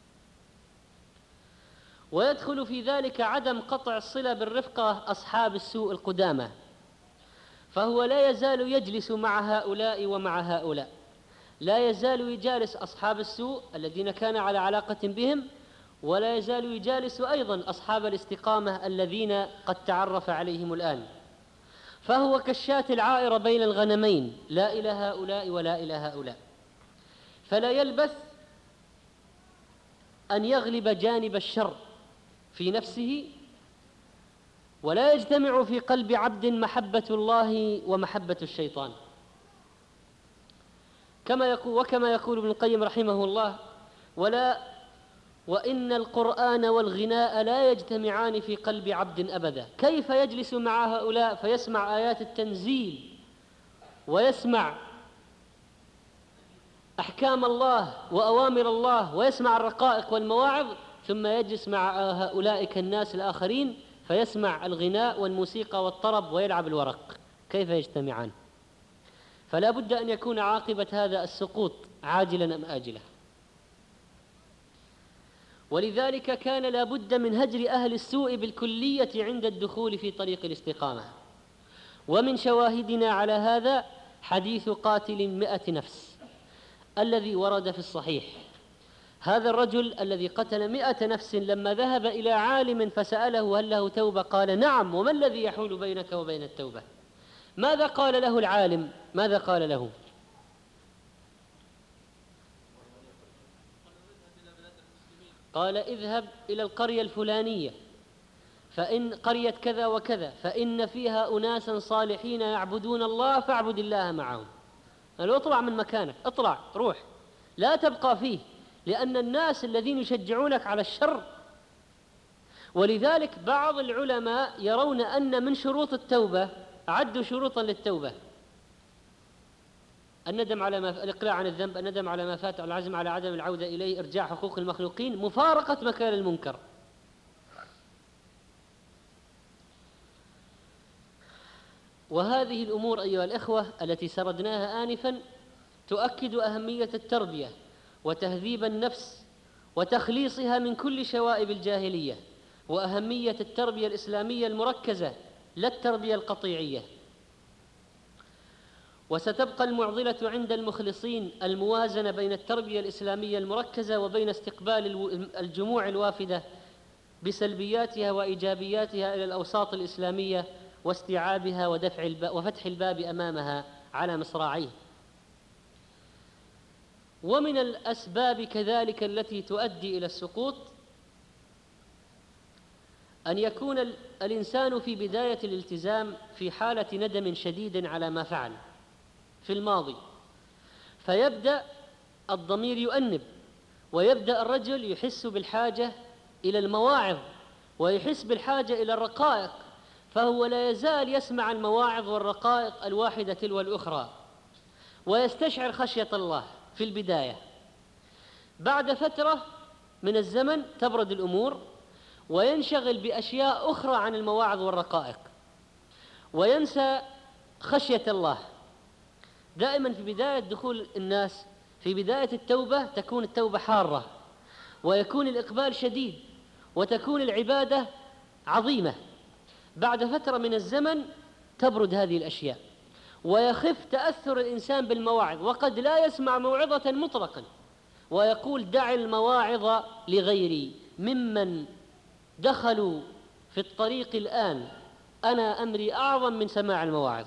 S1: ويدخل في ذلك عدم قطع الصلة بالرفقة أصحاب السوء القدامى، فهو لا يزال يجلس مع هؤلاء ومع هؤلاء، لا يزال يجالس أصحاب السوء الذين كان على علاقة بهم، ولا يزال يجالس أيضا أصحاب الاستقامة الذين قد تعرف عليهم الآن، فهو كالشاة العائرة بين الغنمين، لا إلى هؤلاء ولا إلى هؤلاء، فلا يلبث أن يغلب جانب الشر في نفسه، ولا يجتمع في قلب عبد محبة الله ومحبة الشيطان، كما يقول ابن القيم رحمه الله: وإن القرآن والغناء لا يجتمعان في قلب عبد أبدا. كيف يجلس مع هؤلاء فيسمع آيات التنزيل ويسمع أحكام الله وأوامر الله ويسمع الرقائق والمواعظ، ثم يجلس مع هؤلاء الناس الآخرين فيسمع الغناء والموسيقى والطرب ويلعب الورق؟ كيف يجتمعان؟ فلا بد أن يكون عاقبة هذا السقوط عاجلا أم آجلا. ولذلك كان لا بد من هجر أهل السوء بالكلية عند الدخول في طريق الاستقامة. ومن شواهدنا على هذا حديث قاتل 100 نفس الذي ورد في الصحيح. هذا الرجل الذي قتل 100 نفس لما ذهب إلى عالم فسأله هل له توبة؟ قال نعم. وما الذي يحول بينك وبين التوبة؟ ماذا قال له العالم؟ ماذا قال له؟ قال اذهب إلى القرية الفلانية فإن قرية كذا وكذا فإن فيها أناسا صالحين يعبدون الله فاعبد الله معهم. قالوا اطلع من مكانك، اطلع روح، لا تبقى فيه، لأن الناس الذين يشجعونك على الشر. ولذلك بعض العلماء يرون أن من شروط التوبة، عدوا شروطا للتوبة: الندم على ما الإقلاع عن الذنب، الندم على ما فات، العزم على عدم العودة إليه، إرجاع حقوق المخلوقين، مفارقة مكان المنكر. وهذه الأمور أيها الإخوة التي سردناها آنفا تؤكد أهمية التربية وتهذيب النفس وتخليصها من كل شوائب الجاهلية، وأهمية التربية الإسلامية المركزة لا التربية القطيعية. وستبقى المعضلة عند المخلصين الموازنة بين التربية الإسلامية المركزة وبين استقبال الجموع الوافدة بسلبياتها وإيجابياتها إلى الأوساط الإسلامية واستيعابها وفتح الباب أمامها على مصراعيه. ومن الأسباب كذلك التي تؤدي إلى السقوط أن يكون الإنسان في بداية الالتزام في حالة ندم شديد على ما فعل في الماضي، فيبدأ الضمير يؤنب، ويبدأ الرجل يحس بالحاجة إلى المواعظ، ويحس بالحاجة إلى الرقائق، فهو لا يزال يسمع المواعظ والرقائق الواحدة تلو الأخرى، ويستشعر خشية الله في البداية. بعد فترة من الزمن تبرد الأمور، وينشغل بأشياء أخرى عن المواعظ والرقائق، وينسى خشية الله. دائما في بداية دخول الناس في بداية التوبة تكون التوبة حارة، ويكون الإقبال شديد، وتكون العبادة عظيمة. بعد فترة من الزمن تبرد هذه الأشياء، ويخف تأثر الإنسان بالمواعظ، وقد لا يسمع موعظة مطلقا، ويقول دع المواعظ لغيري ممن دخلوا في الطريق الآن، أنا أمري أعظم من سماع المواعظ،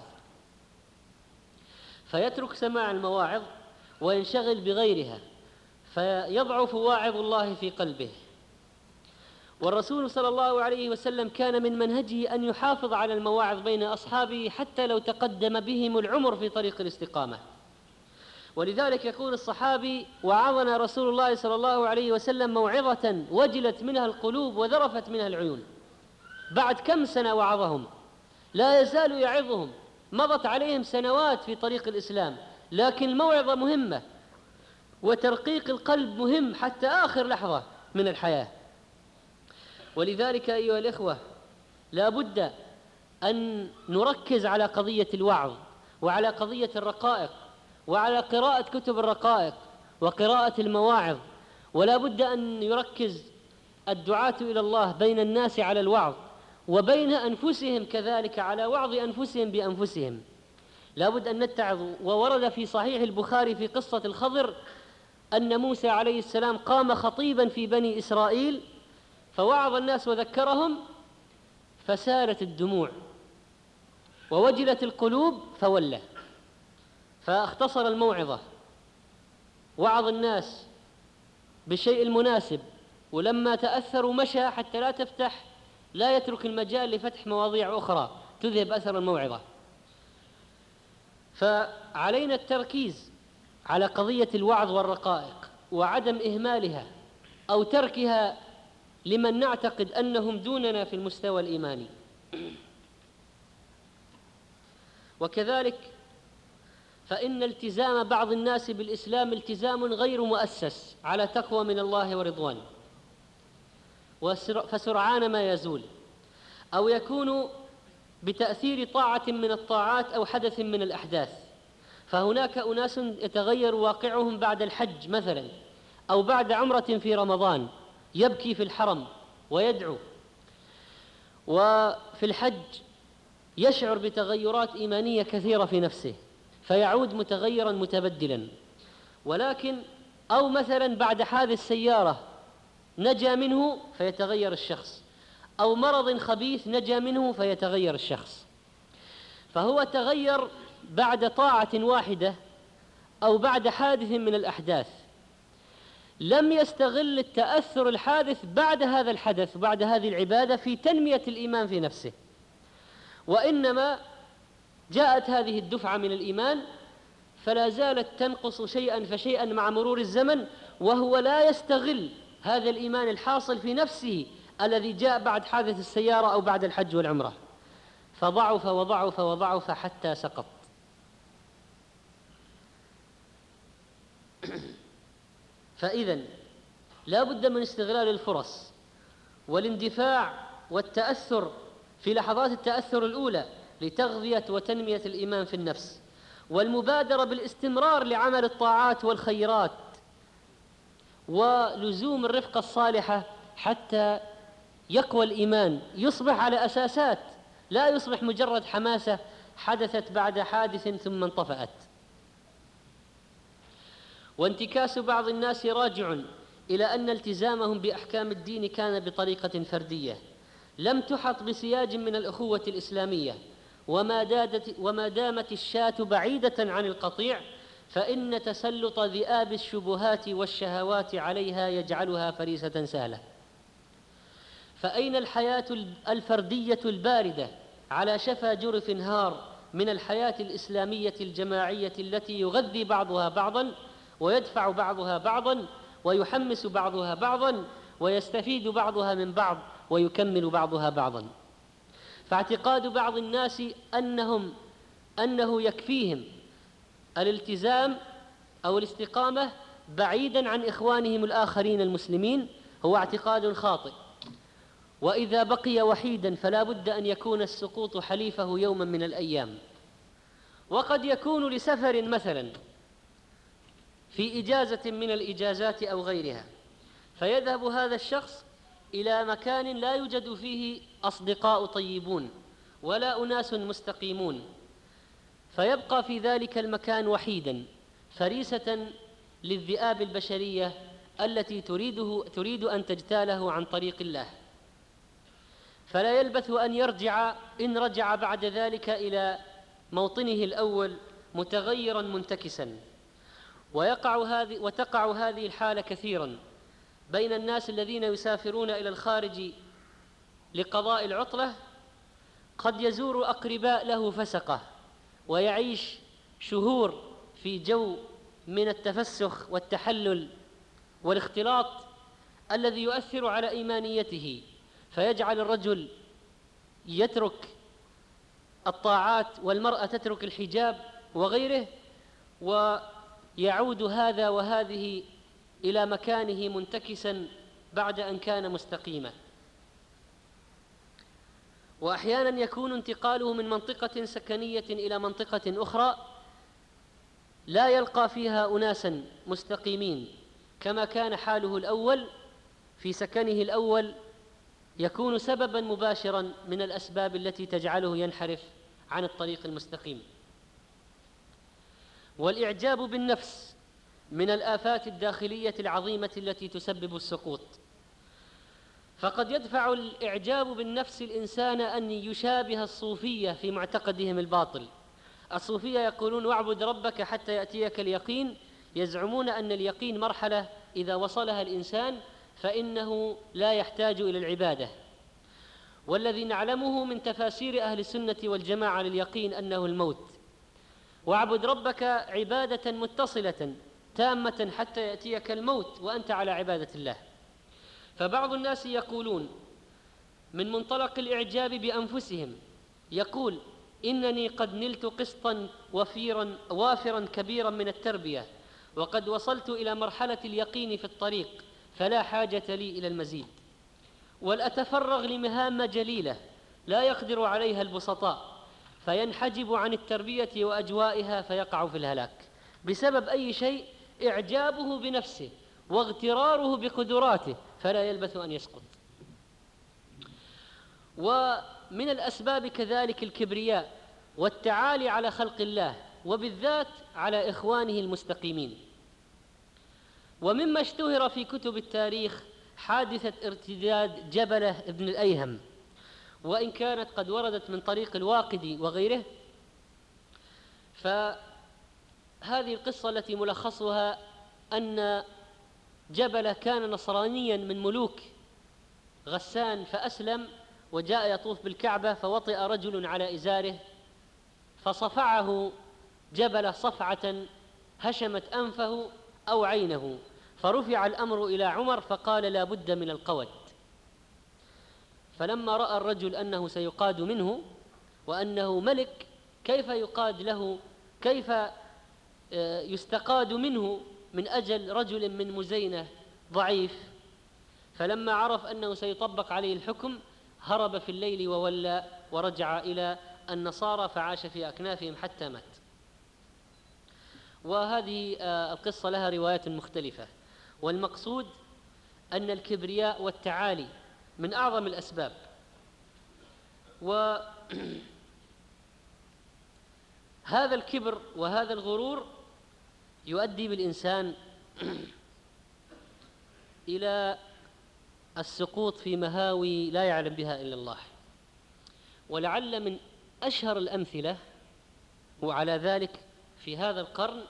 S1: فيترك سماع المواعظ وينشغل بغيرها، فيضعف واعظ الله في قلبه. والرسول صلى الله عليه وسلم كان من منهجه أن يحافظ على المواعظ بين أصحابه حتى لو تقدم بهم العمر في طريق الاستقامة. ولذلك يقول الصحابي: وعظنا رسول الله صلى الله عليه وسلم موعظة وجلت منها القلوب وذرفت منها العيون. بعد كم سنة وعظهم، لا يزال يعظهم، مضت عليهم سنوات في طريق الإسلام، لكن الموعظة مهمة، وترقيق القلب مهم حتى آخر لحظة من الحياة. ولذلك أيها الإخوة لا بد أن نركز على قضية الوعظ، وعلى قضية الرقائق، وعلى قراءة كتب الرقائق وقراءة المواعظ. ولا بد أن يركز الدعاة إلى الله بين الناس على الوعظ، وبين أنفسهم كذلك على وعظ أنفسهم بأنفسهم. لا بد أن نتعظ. وورد في صحيح البخاري في قصة الخضر أن موسى عليه السلام قام خطيبا في بني إسرائيل، فوعظ الناس وذكرهم، فسالت الدموع ووجلت القلوب فولى، فاختصر الموعظة، وعظ الناس بالشيء المناسب، ولما تأثروا مشى حتى لا يترك المجال لفتح مواضيع أخرى تذهب أثر الموعظة. فعلينا التركيز على قضية الوعظ والرقائق، وعدم إهمالها أو تركها لمن نعتقد أنهم دوننا في المستوى الإيماني. وكذلك فإن التزام بعض الناس بالإسلام التزام غير مؤسس على تقوى من الله ورضوان، فسرعان ما يزول، أو يكون بتأثير طاعة من الطاعات أو حدث من الأحداث. فهناك أناس يتغير واقعهم بعد الحج مثلا، أو بعد عمرة في رمضان، يبكي في الحرم ويدعو، وفي الحج يشعر بتغيرات إيمانية كثيرة في نفسه، فيعود متغيرا متبدلا. ولكن أو مثلا بعد حادث سيارة نجا منه فيتغير الشخص، أو مرض خبيث نجا منه فيتغير الشخص. فهو تغير بعد طاعة واحدة أو بعد حادث من الأحداث. لم يستغل التأثر الحادث بعد هذا الحدث وبعد هذه العبادة في تنمية الإيمان في نفسه، وإنما جاءت هذه الدفعة من الإيمان فلا زالت تنقص شيئا فشيئا مع مرور الزمن، وهو لا يستغل هذا الإيمان الحاصل في نفسه الذي جاء بعد حادث السيارة أو بعد الحج والعمرة، فضعف وضعف وضعف حتى سقط. فإذا لا بد من استغلال الفرص والاندفاع والتأثر في لحظات التأثر الأولى لتغذية وتنمية الإيمان في النفس، والمبادرة بالاستمرار لعمل الطاعات والخيرات ولزوم الرفقة الصالحة حتى يقوى الإيمان، يصبح على أساسات، لا يصبح مجرد حماسة حدثت بعد حادث ثم انطفأت. وانتكاس بعض الناس راجع إلى أن التزامهم بأحكام الدين كان بطريقة فردية لم تحط بسياج من الأخوة الإسلامية، وما دامت الشاة بعيدة عن القطيع فإن تسلط ذئاب الشبهات والشهوات عليها يجعلها فريسة سهلة. فأين الحياة الفردية الباردة على شفا جرف هار من الحياة الإسلامية الجماعية التي يغذي بعضها بعضا ويدفع بعضها بعضا ويحمس بعضها بعضا ويستفيد بعضها من بعض ويكمل بعضها بعضا؟ فاعتقاد بعض الناس أنه يكفيهم الالتزام أو الاستقامة بعيدا عن إخوانهم الآخرين المسلمين هو اعتقاد خاطئ، وإذا بقي وحيدا فلا بد أن يكون السقوط حليفه يوما من الأيام. وقد يكون لسفر مثلا في إجازة من الإجازات أو غيرها، فيذهب هذا الشخص إلى مكان لا يوجد فيه أصدقاء طيبون ولا أناس مستقيمون، فيبقى في ذلك المكان وحيدا فريسة للذئاب البشرية التي تريد أن تجتاله عن طريق الله، فلا يلبث أن يرجع إن رجع بعد ذلك إلى موطنه الأول متغيرا منتكسا. وتقع هذه الحالة كثيرا بين الناس الذين يسافرون إلى الخارج لقضاء العطلة، قد يزور أقرباء له فسقة ويعيش شهور في جو من التفسخ والتحلل والاختلاط الذي يؤثر على إيمانيته، فيجعل الرجل يترك الطاعات والمرأة تترك الحجاب وغيره، ويعود هذا وهذه إلى مكانه منتكسا بعد أن كان مستقيما. وأحيانا يكون انتقاله من منطقة سكنية إلى منطقة أخرى لا يلقى فيها أناسا مستقيمين كما كان حاله الأول في سكنه الأول، يكون سببا مباشرا من الأسباب التي تجعله ينحرف عن الطريق المستقيم. والإعجاب بالنفس من الآفات الداخلية العظيمة التي تسبب السقوط، فقد يدفع الإعجاب بالنفس الإنسان أن يشابه الصوفية في معتقدهم الباطل. الصوفية يقولون واعبد ربك حتى يأتيك اليقين، يزعمون أن اليقين مرحلة إذا وصلها الإنسان فإنه لا يحتاج إلى العبادة، والذي نعلمه من تفاسير أهل السنة والجماعة لليقين أنه الموت. واعبد ربك عبادة متصلة تامة حتى يأتيك الموت وأنت على عبادة الله. فبعض الناس يقولون من منطلق الإعجاب بأنفسهم، يقول إنني قد نلت قسطا وافرا كبيرا من التربية، وقد وصلت إلى مرحلة اليقين في الطريق، فلا حاجة لي إلى المزيد، ولأتفرغ لمهام جليلة لا يقدر عليها البسطاء، فينحجب عن التربية وأجوائها فيقع في الهلاك بسبب أي شيء؟ إعجابه بنفسه واغتراره بقدراته، فلا يلبث أن يسقط. ومن الأسباب كذلك الكبرياء والتعالي على خلق الله وبالذات على إخوانه المستقيمين. ومما اشتهر في كتب التاريخ حادثة ارتداد جبلة ابن الأيهم، وإن كانت قد وردت من طريق الواقدي وغيره، فهذه القصة التي ملخصها أن جبلة كان نصرانيا من ملوك غسان فأسلم وجاء يطوف بالكعبة، فوطئ رجل على إزاره فصفعه جبلة صفعة هشمت أنفه أو عينه، فرفع الأمر إلى عمر فقال لا بد من القود. فلما رأى الرجل أنه سيقاد منه وأنه ملك، كيف يقاد له، كيف يستقاد منه من أجل رجل من مزينة ضعيف؟ فلما عرف أنه سيطبق عليه الحكم هرب في الليل وولى ورجع إلى النصارى فعاش في أكنافهم حتى مات. وهذه القصة لها روايات مختلفة، والمقصود أن الكبرياء والتعالي من أعظم الأسباب، وهذا الكبر وهذا الغرور يؤدي بالإنسان إلى السقوط في مهاوي لا يعلم بها إلا الله. ولعل من أشهر الأمثلة وعلى ذلك في هذا القرن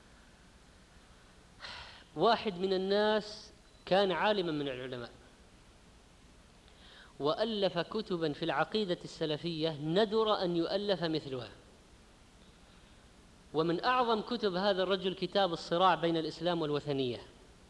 S1: واحد من الناس كان عالما من العلماء وألف كتبا في العقيدة السلفية ندر أن يؤلف مثلها. ومن أعظم كتب هذا الرجل كتاب الصراع بين الإسلام والوثنية،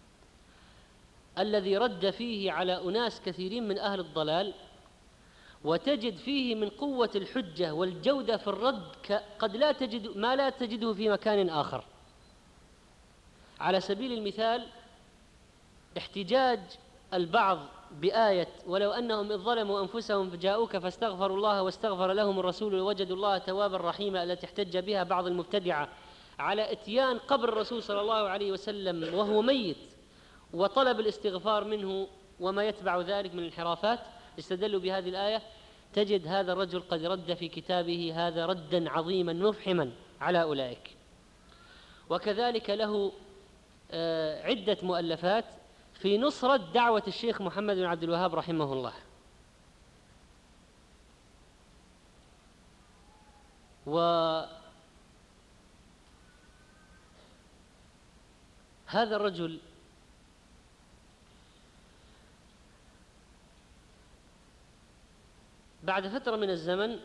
S1: الذي رد فيه على أناس كثيرين من أهل الضلال، وتجد فيه من قوة الحجة والجودة في الرد قد لا تجد ما لا تجده في مكان آخر. على سبيل المثال احتجاج البعض بآية ولو أنهم إذ ظلموا أنفسهم فجاءوك فاستغفروا الله واستغفر لهم الرسول ووجدوا الله توابا رحيما، التي احتج بها بعض المبتدعة على إتيان قبر الرسول صلى الله عليه وسلم وهو ميت وطلب الاستغفار منه وما يتبع ذلك من الانحرافات، استدلوا بهذه الآية. تجد هذا الرجل قد رد في كتابه هذا ردا عظيما مفحما على أولئك. وكذلك له عدة مؤلفات في نصرة دعوة الشيخ محمد بن عبد الوهاب رحمه الله. وهذا الرجل بعد فترة من الزمن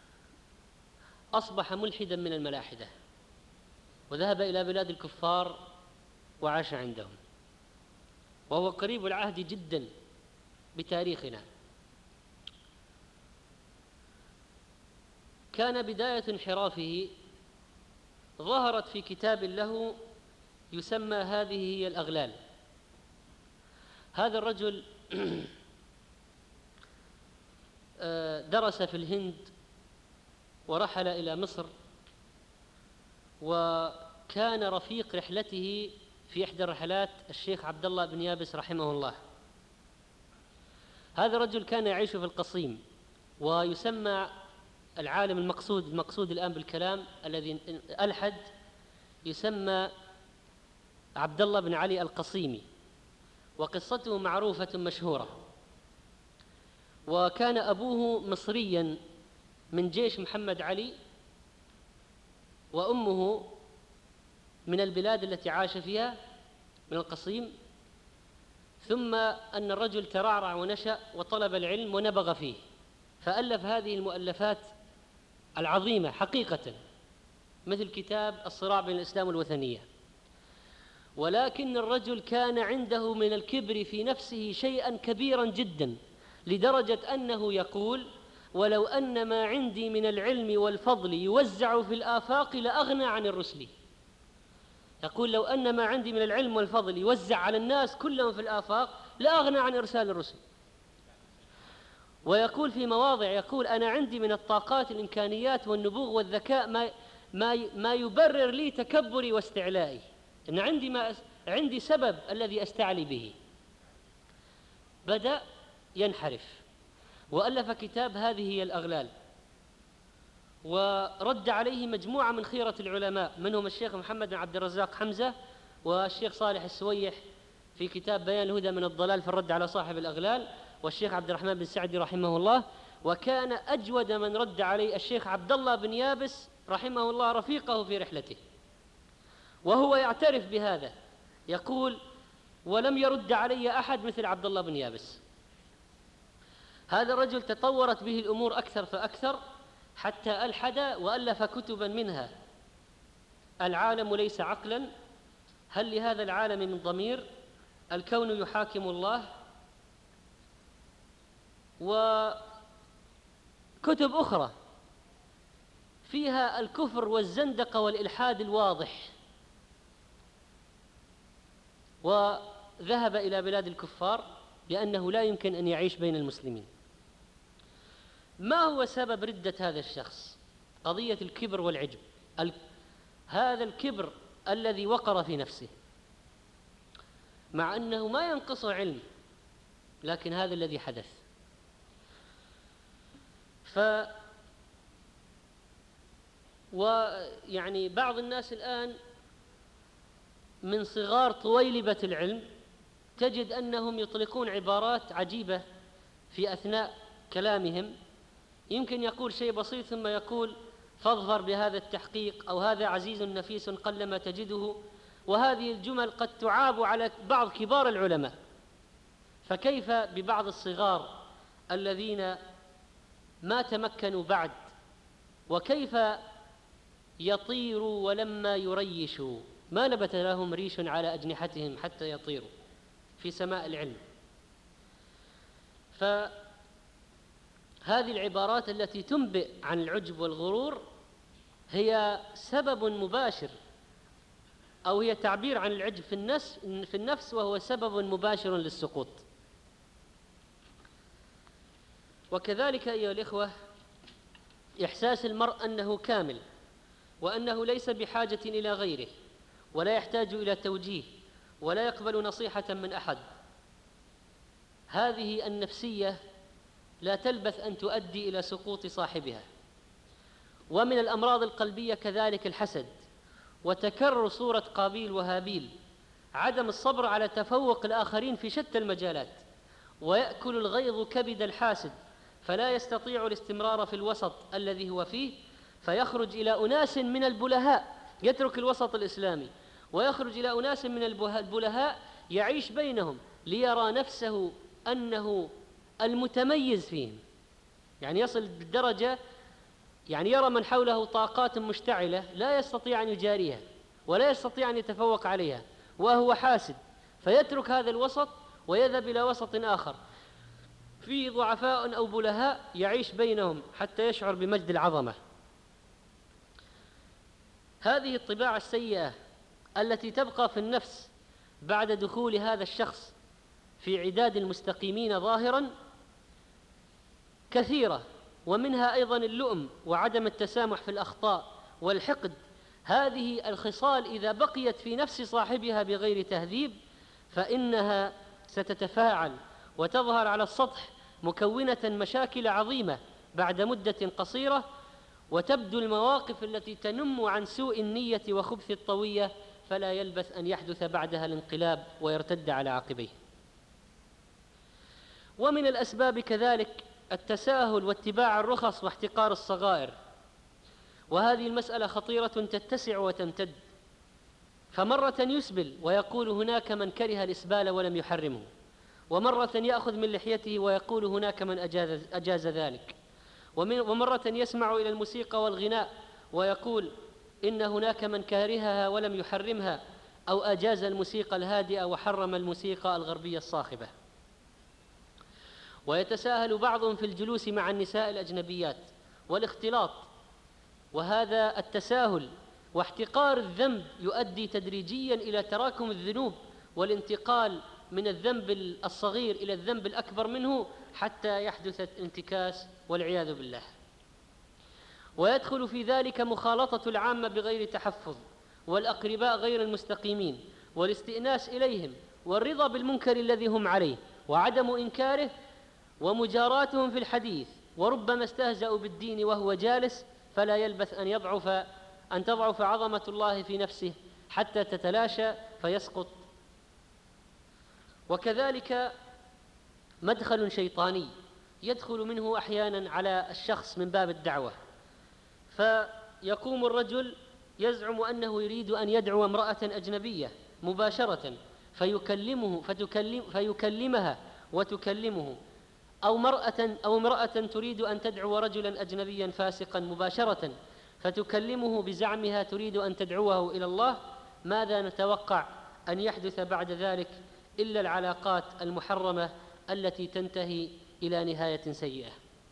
S1: أصبح ملحدا من الملاحدة، وذهب إلى بلاد الكفار وعاش عندهم، وهو قريب العهد جدا بتاريخنا. كان بداية انحرافه ظهرت في كتاب له يسمى هذه هي الأغلال. هذا الرجل درس في الهند ورحل إلى مصر، وكان رفيق رحلته في إحدى الرحلات الشيخ عبد الله بن يابس رحمه الله. هذا الرجل كان يعيش في القصيم، ويسمى العالم المقصود الآن بالكلام الذي ألحد يسمى عبد الله بن علي القصيمي، وقصته معروفة مشهورة. وكان أبوه مصريا من جيش محمد علي، وأمه من البلاد التي عاش فيها من القصيم. ثم أن الرجل ترعرع ونشأ وطلب العلم ونبغ فيه، فألف هذه المؤلفات العظيمة حقيقة، مثل كتاب الصراع بين الإسلام والوثنية. ولكن الرجل كان عنده من الكبر في نفسه شيئا كبيرا جدا، لدرجة أنه يقول ولو أن ما عندي من العلم والفضل يوزع في الآفاق لأغنى عن الرسل. يقول لو أن ما عندي من العلم والفضل يوزع على الناس كلهم في الآفاق لأغنى عن إرسال الرسل. ويقول في مواضع يقول أنا عندي من الطاقات الإمكانيات والنبوغ والذكاء ما يبرر لي تكبري واستعلائي، إن عندي سبب الذي أستعلي به. بدأ ينحرف وألف كتاب هذه هي الأغلال، ورد عليه مجموعة من خيرة العلماء، منهم الشيخ محمد بن عبد الرزاق حمزة والشيخ صالح السويح في كتاب بيان الهدى من الضلال في الرد على صاحب الأغلال، والشيخ عبد الرحمن بن سعدي رحمه الله. وكان أجود من رد عليه الشيخ عبد الله بن يابس رحمه الله رفيقه في رحلته، وهو يعترف بهذا. يقول ولم يرد علي أحد مثل عبد الله بن يابس. هذا الرجل تطورت به الأمور أكثر فأكثر حتى ألحد وألف كتبا منها العالم ليس عقلا، هل لهذا العالم من ضمير، الكون يحاكم الله، وكتب أخرى فيها الكفر والزندقة والإلحاد الواضح. وذهب إلى بلاد الكفار لأنه لا يمكن أن يعيش بين المسلمين. ما هو سبب ردة هذا الشخص؟ قضية الكبر والعجب، هذا الكبر الذي وقر في نفسه مع أنه ما ينقصه علم، لكن هذا الذي حدث. ويعني بعض الناس الآن من صغار طويلبة العلم تجد أنهم يطلقون عبارات عجيبة في أثناء كلامهم، يمكن يقول شيء بسيط ثم يقول فاظفر بهذا التحقيق، أو هذا عزيز نفيس قلما تجده، وهذه الجمل قد تعاب على بعض كبار العلماء، فكيف ببعض الصغار الذين ما تمكنوا بعد؟ وكيف يطيروا ولما يريشوا؟ ما نبت لهم ريش على أجنحتهم حتى يطيروا في سماء العلم. فهذه العبارات التي تنبئ عن العجب والغرور هي سبب مباشر، أو هي تعبير عن العجب في النفس، وهو سبب مباشر للسقوط. وكذلك أيها الإخوة، إحساس المرء أنه كامل وأنه ليس بحاجة إلى غيره، ولا يحتاج إلى توجيه، ولا يقبل نصيحة من أحد، هذه النفسية لا تلبث أن تؤدي إلى سقوط صاحبها. ومن الأمراض القلبية كذلك الحسد، وتكرر صورة قابيل وهابيل، عدم الصبر على تفوق الآخرين في شتى المجالات، ويأكل الغيظ كبد الحاسد، فلا يستطيع الاستمرار في الوسط الذي هو فيه، فيخرج إلى أناس من البلهاء، يترك الوسط الإسلامي ويخرج إلى أناس من البلهاء يعيش بينهم ليرى نفسه أنه المتميز فيهم. يعني يصل بالدرجة، يعني يرى من حوله طاقات مشتعلة لا يستطيع أن يجاريها ولا يستطيع أن يتفوق عليها وهو حاسد، فيترك هذا الوسط ويذهب إلى وسط آخر فيه ضعفاء أو بلهاء يعيش بينهم حتى يشعر بمجد العظمة. هذه الطباع السيئة التي تبقى في النفس بعد دخول هذا الشخص في عداد المستقيمين ظاهرا كثيرة، ومنها أيضا اللؤم وعدم التسامح في الأخطاء والحقد. هذه الخصال إذا بقيت في نفس صاحبها بغير تهذيب فإنها ستتفاعل وتظهر على السطح مكونة مشاكل عظيمة بعد مدة قصيرة، وتبدو المواقف التي تنم عن سوء النية وخبث الطوية، فلا يلبث أن يحدث بعدها الانقلاب ويرتد على عقبيه. ومن الأسباب كذلك التساهل واتباع الرخص واحتقار الصغائر، وهذه المسألة خطيرة تتسع وتمتد، فمرة يسبل ويقول هناك من كره الإسبال ولم يحرمه، ومرة يأخذ من لحيته ويقول هناك من أجاز ذلك، ومرة يسمع إلى الموسيقى والغناء ويقول إن هناك من كرهها ولم يحرمها، أو أجاز الموسيقى الهادئة وحرم الموسيقى الغربية الصاخبة. ويتساهل بعضهم في الجلوس مع النساء الأجنبيات والاختلاط، وهذا التساهل واحتقار الذنب يؤدي تدريجيا إلى تراكم الذنوب والانتقال من الذنب الصغير إلى الذنب الأكبر منه حتى يحدث الانتكاس والعياذ بالله. ويدخل في ذلك مخالطة العامة بغير تحفظ، والأقرباء غير المستقيمين، والاستئناس إليهم، والرضا بالمنكر الذي هم عليه وعدم إنكاره، ومجاراتهم في الحديث، وربما استهزأوا بالدين وهو جالس، فلا يلبث أن تضعف عظمة الله في نفسه حتى تتلاشى فيسقط. وكذلك مدخل شيطاني يدخل منه أحيانا على الشخص من باب الدعوة، فيقوم الرجل يزعم أنه يريد أن يدعو امرأة أجنبية مباشرة، فيكلمها وتكلمه، أو امرأة تريد أن تدعو رجلا أجنبيا فاسقا مباشرة فتكلمه بزعمها تريد أن تدعوه إلى الله، ماذا نتوقع أن يحدث بعد ذلك إلا العلاقات المحرمة التي تنتهي إلى نهاية سيئة.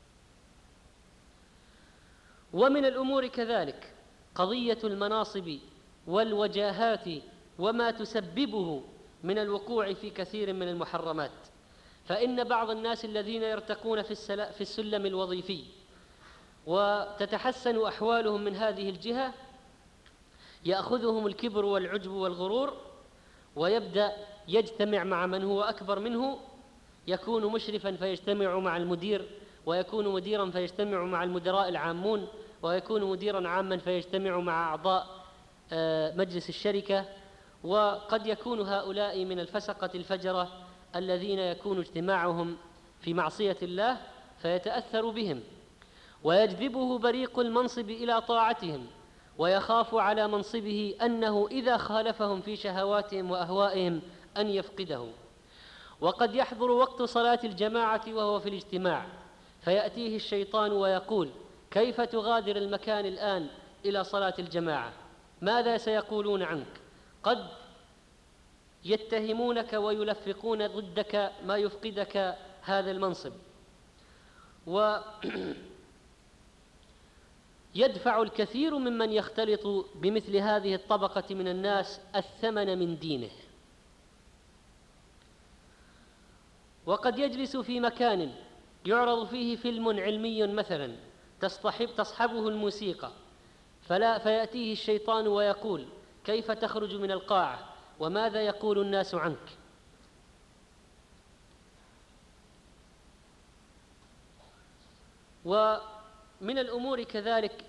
S1: ومن الأمور كذلك قضية المناصب والوجاهات وما تسببه من الوقوع في كثير من المحرمات. فإن بعض الناس الذين يرتقون في السلم الوظيفي وتتحسن أحوالهم من هذه الجهة يأخذهم الكبر والعجب والغرور، ويبدأ يجتمع مع من هو أكبر منه، يكون مشرفا فيجتمع مع المدير، ويكون مديرا فيجتمع مع المدراء العامون، ويكون مديرا عاما فيجتمع مع أعضاء مجلس الشركة. وقد يكون هؤلاء من الفسقة الفجرة الذين يكون اجتماعهم في معصية الله فيتأثر بهم، ويجذبه بريق المنصب إلى طاعتهم، ويخاف على منصبه أنه إذا خالفهم في شهواتهم وأهوائهم أن يفقده. وقد يحضر وقت صلاة الجماعة وهو في الاجتماع فيأتيه الشيطان ويقول: كيف تغادر المكان الآن إلى صلاة الجماعة؟ ماذا سيقولون عنك؟ قد يتهمونك ويلفقون ضدك ما يفقدك هذا المنصب. ويدفع الكثير ممن يختلط بمثل هذه الطبقة من الناس الثمن من دينه. وقد يجلس في مكان يعرض فيه فيلم علمي مثلا تصحبه الموسيقى، فيأتيه الشيطان ويقول: كيف تخرج من القاعة؟ وماذا يقول الناس عنك؟ ومن الأمور كذلك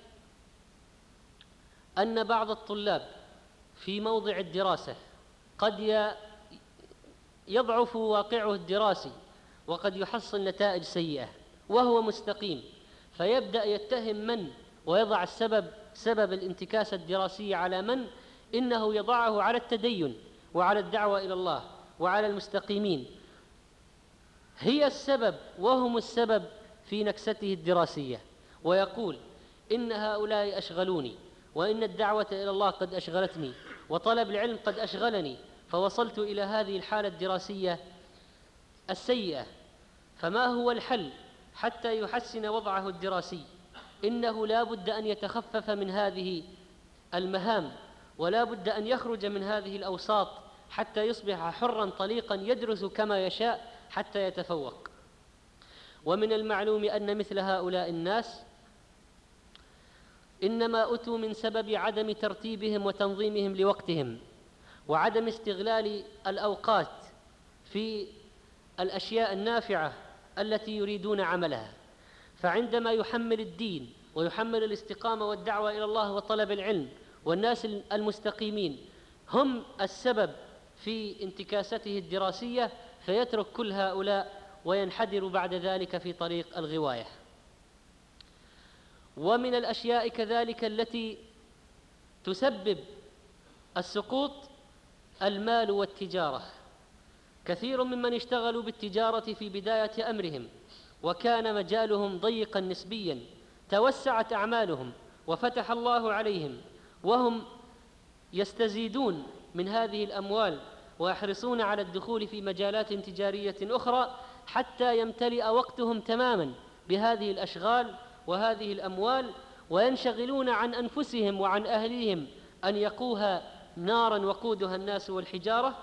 S1: أن بعض الطلاب في موضع الدراسة قد يضعف واقعه الدراسي وقد يحصل نتائج سيئة وهو مستقيم، فيبدأ يتهم من ويضع سبب الانتكاسة الدراسية على من؟ إنه يضعه على التدين وعلى الدعوة إلى الله وعلى المستقيمين، هي السبب وهم السبب في نكسته الدراسية، ويقول: إن هؤلاء أشغلوني، وإن الدعوة إلى الله قد أشغلتني، وطلب العلم قد أشغلني، فوصلت إلى هذه الحالة الدراسية السيئة. فما هو الحل حتى يحسن وضعه الدراسي؟ إنه لا بد أن يتخفف من هذه المهام، ولا بد أن يخرج من هذه الأوساط حتى يصبح حرا طليقا يدرس كما يشاء حتى يتفوق. ومن المعلوم أن مثل هؤلاء الناس إنما أتوا من سبب عدم ترتيبهم وتنظيمهم لوقتهم، وعدم استغلال الأوقات في الأشياء النافعة التي يريدون عملها. فعندما يحمل الدين ويحمل الاستقامة والدعوة إلى الله وطلب العلم، والناس المستقيمين هم السبب في انتكاسته الدراسية، فيترك كل هؤلاء وينحدر بعد ذلك في طريق الغواية. ومن الأشياء كذلك التي تسبب السقوط المال والتجارة. كثير ممن اشتغلوا بالتجارة في بداية أمرهم وكان مجالهم ضيقا نسبيا توسعت أعمالهم وفتح الله عليهم، وهم يستزيدون من هذه الأموال ويحرصون على الدخول في مجالات تجارية أخرى حتى يمتلئ وقتهم تماما بهذه الأشغال وهذه الأموال، وينشغلون عن أنفسهم وعن أهليهم أن يقوها نارا وقودها الناس والحجارة،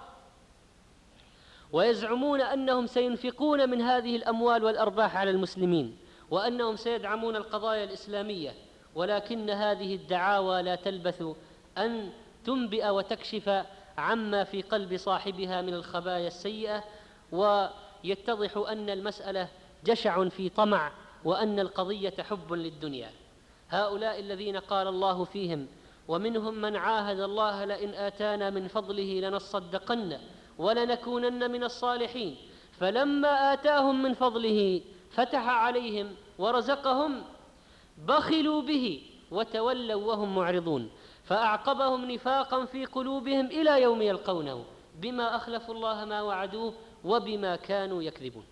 S1: ويزعمون أنهم سينفقون من هذه الأموال والأرباح على المسلمين، وأنهم سيدعمون القضايا الإسلامية. ولكن هذه الدعاوى لا تلبث أن تنبئ وتكشف عما في قلب صاحبها من الخبايا السيئة، ويتضح أن المسألة جشع في طمع، وأن القضية حب للدنيا. هؤلاء الذين قال الله فيهم: ومنهم من عاهد الله لئن آتانا من فضله لنصدقن ولنكونن من الصالحين، فلما آتاهم من فضله فتح عليهم ورزقهم بخلوا به وتولوا وهم معرضون، فأعقبهم نفاقا في قلوبهم إلى يوم يلقونه، بما أخلفوا الله ما وعدوه وبما كانوا يكذبون.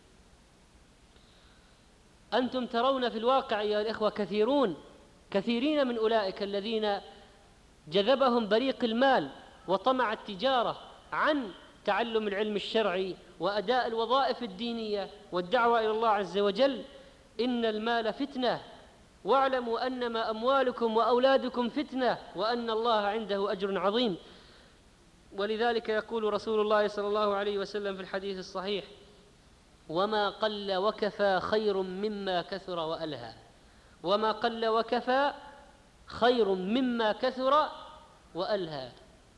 S1: أنتم ترون في الواقع أيها الإخوة كثيرين من أولئك الذين جذبهم بريق المال وطمع التجارة عن تعلم العلم الشرعي وأداء الوظائف الدينية والدعوة إلى الله عز وجل. إن المال فتنة، واعلموا أنما أموالكم وأولادكم فتنة وأن الله عنده أجر عظيم. ولذلك يقول رسول الله صلى الله عليه وسلم في الحديث الصحيح: وما قل وكفى خير مما كثر وألهى. وما قل وكفى خير مما كثر وألهى.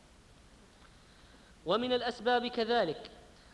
S1: ومن الأسباب كذلك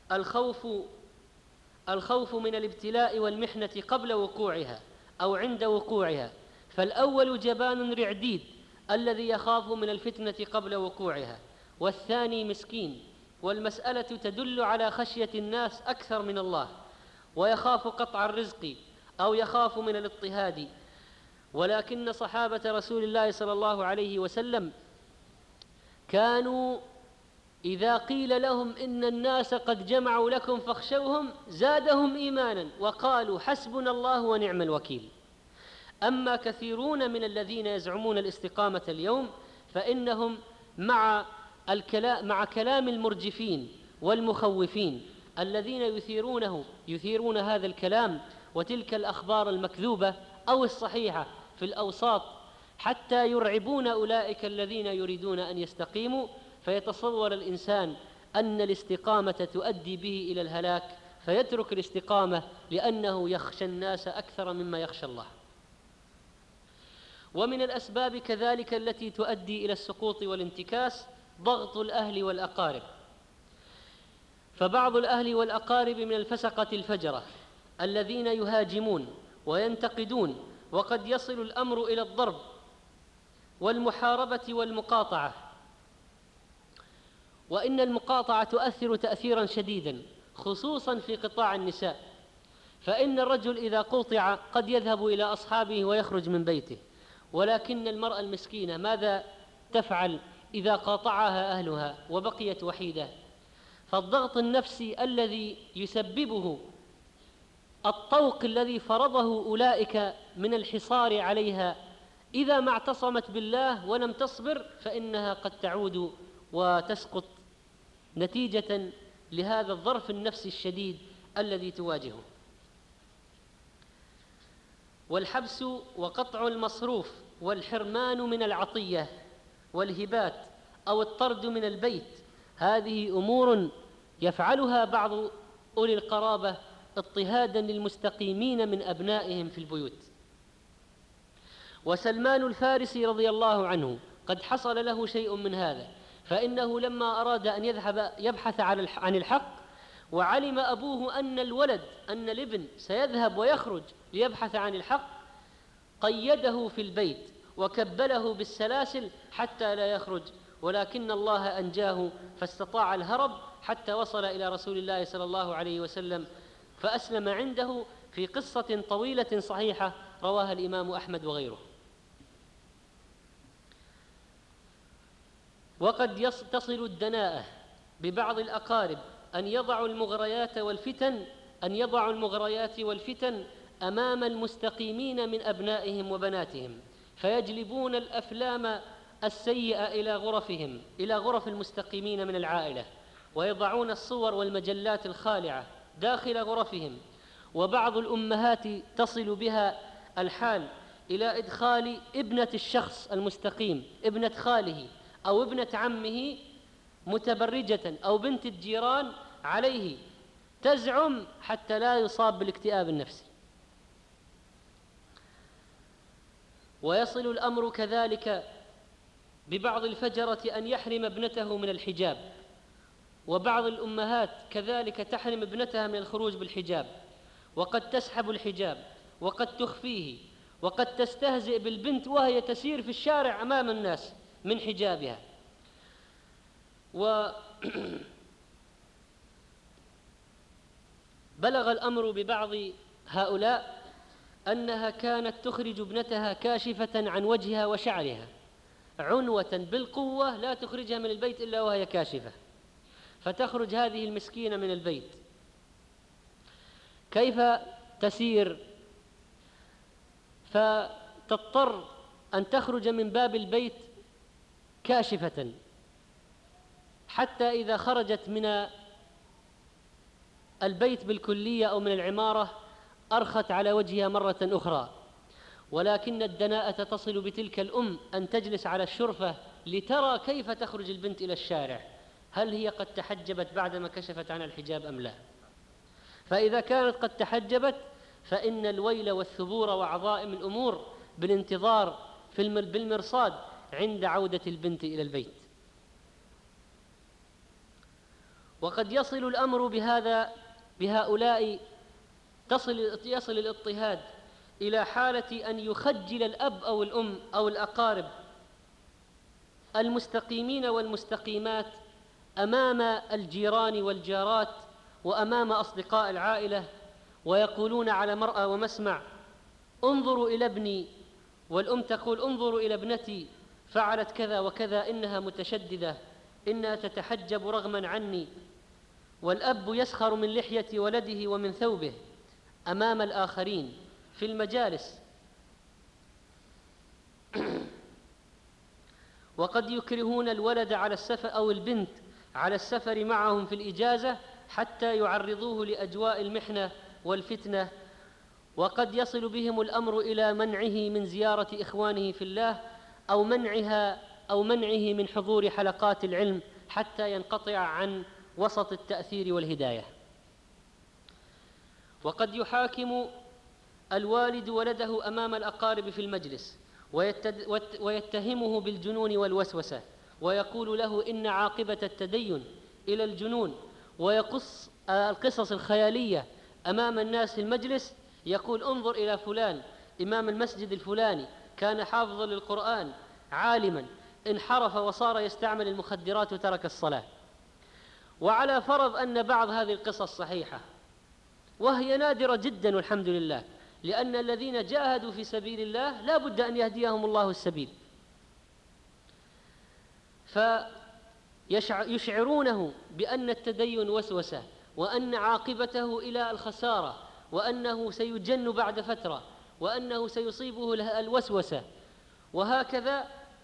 S1: الخوف من الابتلاء والمحنة قبل وقوعها أو عند وقوعها. فالأول جبان رعديد الذي يخاف من الفتنة قبل وقوعها، والثاني مسكين. والمسألة تدل على خشية الناس أكثر من الله، ويخاف قطع الرزق أو يخاف من الاضطهاد. ولكن صحابة رسول الله صلى الله عليه وسلم كانوا إذا قيل لهم إن الناس قد جمعوا لكم فاخشوهم زادهم إيمانا وقالوا حسبنا الله ونعم الوكيل. أما كثيرون من الذين يزعمون الاستقامة اليوم فإنهم مع كلام المرجفين والمخوفين الذين يثيرون هذا الكلام وتلك الأخبار المكذوبة أو الصحيحة في الأوساط حتى يرعبون أولئك الذين يريدون أن يستقيموا، فيتصور الإنسان أن الاستقامة تؤدي به إلى الهلاك فيترك الاستقامة لأنه يخشى الناس أكثر مما يخشى الله. ومن الأسباب كذلك التي تؤدي إلى السقوط والانتكاس ضغط الأهل والأقارب. فبعض الأهل والأقارب من الفسقة الفجرة الذين يهاجمون وينتقدون، وقد يصل الأمر إلى الضرب والمحاربة والمقاطعة. وإن المقاطعة تؤثر تأثيرا شديدا خصوصا في قطاع النساء، فإن الرجل إذا قوطع قد يذهب إلى أصحابه ويخرج من بيته، ولكن المرأة المسكينة ماذا تفعل إذا قاطعها أهلها وبقيت وحيدة؟ فالضغط النفسي الذي يسببه الطوق الذي فرضه أولئك من الحصار عليها إذا ما اعتصمت بالله ولم تصبر فإنها قد تعود وتسقط نتيجة لهذا الظرف النفسي الشديد الذي تواجهه. والحبس وقطع المصروف والحرمان من العطية والهبات أو الطرد من البيت، هذه أمور يفعلها بعض أولي القرابة اضطهادا للمستقيمين من أبنائهم في البيوت. وسلمان الفارسي رضي الله عنه قد حصل له شيء من هذا، فإنه لما أراد أن يبحث عن الحق وعلم أبوه أن الابن سيذهب ويخرج ليبحث عن الحق قيده في البيت وكبله بالسلاسل حتى لا يخرج، ولكن الله أنجاه فاستطاع الهرب حتى وصل إلى رسول الله صلى الله عليه وسلم فأسلم عنده في قصة طويلة صحيحة رواها الإمام أحمد وغيره. وقد تصل الدناءة ببعض الأقارب أن يضعوا المغريات والفتن أمام المستقيمين من أبنائهم وبناتهم، فيجلبون الأفلام السيئة إلى غرف المستقيمين من العائلة، ويضعون الصور والمجلات الخالعة داخل غرفهم. وبعض الأمهات تصل بها الحال إلى إدخال ابنة الشخص المستقيم، ابنة خاله أو ابنة عمه متبرجة أو بنت الجيران عليه، تزعم حتى لا يصاب بالاكتئاب النفسي. ويصل الأمر كذلك ببعض الفجرة أن يحرم ابنته من الحجاب، وبعض الأمهات كذلك تحرم ابنتها من الخروج بالحجاب، وقد تسحب الحجاب وقد تخفيه، وقد تستهزئ بالبنت وهي تسير في الشارع أمام الناس من حجابها. وبلغ الأمر ببعض هؤلاء أنها كانت تخرج ابنتها كاشفة عن وجهها وشعرها عنوة بالقوة، لا تخرجها من البيت إلا وهي كاشفة، فتخرج هذه المسكينة من البيت، كيف تسير؟ فتضطر أن تخرج من باب البيت كاشفة، حتى إذا خرجت من البيت بالكلية أو من العمارة أرخت على وجهها مرة أخرى. ولكن الدناءة تصل بتلك الأم أن تجلس على الشرفة لترى كيف تخرج البنت إلى الشارع، هل هي قد تحجبت بعدما كشفت عن الحجاب أم لا؟ فإذا كانت قد تحجبت فإن الويل والثبور وعظائم الأمور بالانتظار بالمرصاد عند عودة البنت إلى البيت. وقد يصل الأمر بهؤلاء يصل الاضطهاد إلى حالة أن يخجل الأب أو الأم أو الأقارب المستقيمين والمستقيمات أمام الجيران والجارات وأمام أصدقاء العائلة، ويقولون على مرأى ومسمع: انظروا إلى ابني، والأم تقول: انظروا إلى ابنتي فعلت كذا وكذا، إنها متشددة، إنها تتحجب رغما عني. والأب يسخر من لحية ولده ومن ثوبه أمام الآخرين في المجالس. وقد يكرهون الولد على السفر أو البنت على السفر معهم في الإجازة حتى يعرضوه لأجواء المحنة والفتنة. وقد يصل بهم الأمر إلى منعه من زيارة إخوانه في الله أو منعه من حضور حلقات العلم حتى ينقطع عن وسط التأثير والهداية. وقد يحاكم الوالد ولده أمام الأقارب في المجلس ويتهمه بالجنون والوسوسة، ويقول له إن عاقبة التدين إلى الجنون، ويقص القصص الخيالية أمام الناس في المجلس، يقول: انظر إلى فلان إمام المسجد الفلاني كان حافظا للقرآن عالما، انحرف وصار يستعمل المخدرات وترك الصلاة. وعلى فرض أن بعض هذه القصص صحيحة، وهي نادرة جدا والحمد لله، لأن الذين جاهدوا في سبيل الله لا بد أن يهديهم الله السبيل، فيشعرونه بأن التدين وسوسة، وأن عاقبته إلى الخسارة، وأنه سيجن بعد فترة، وأنه سيصيبه الوسوسة، وهكذا.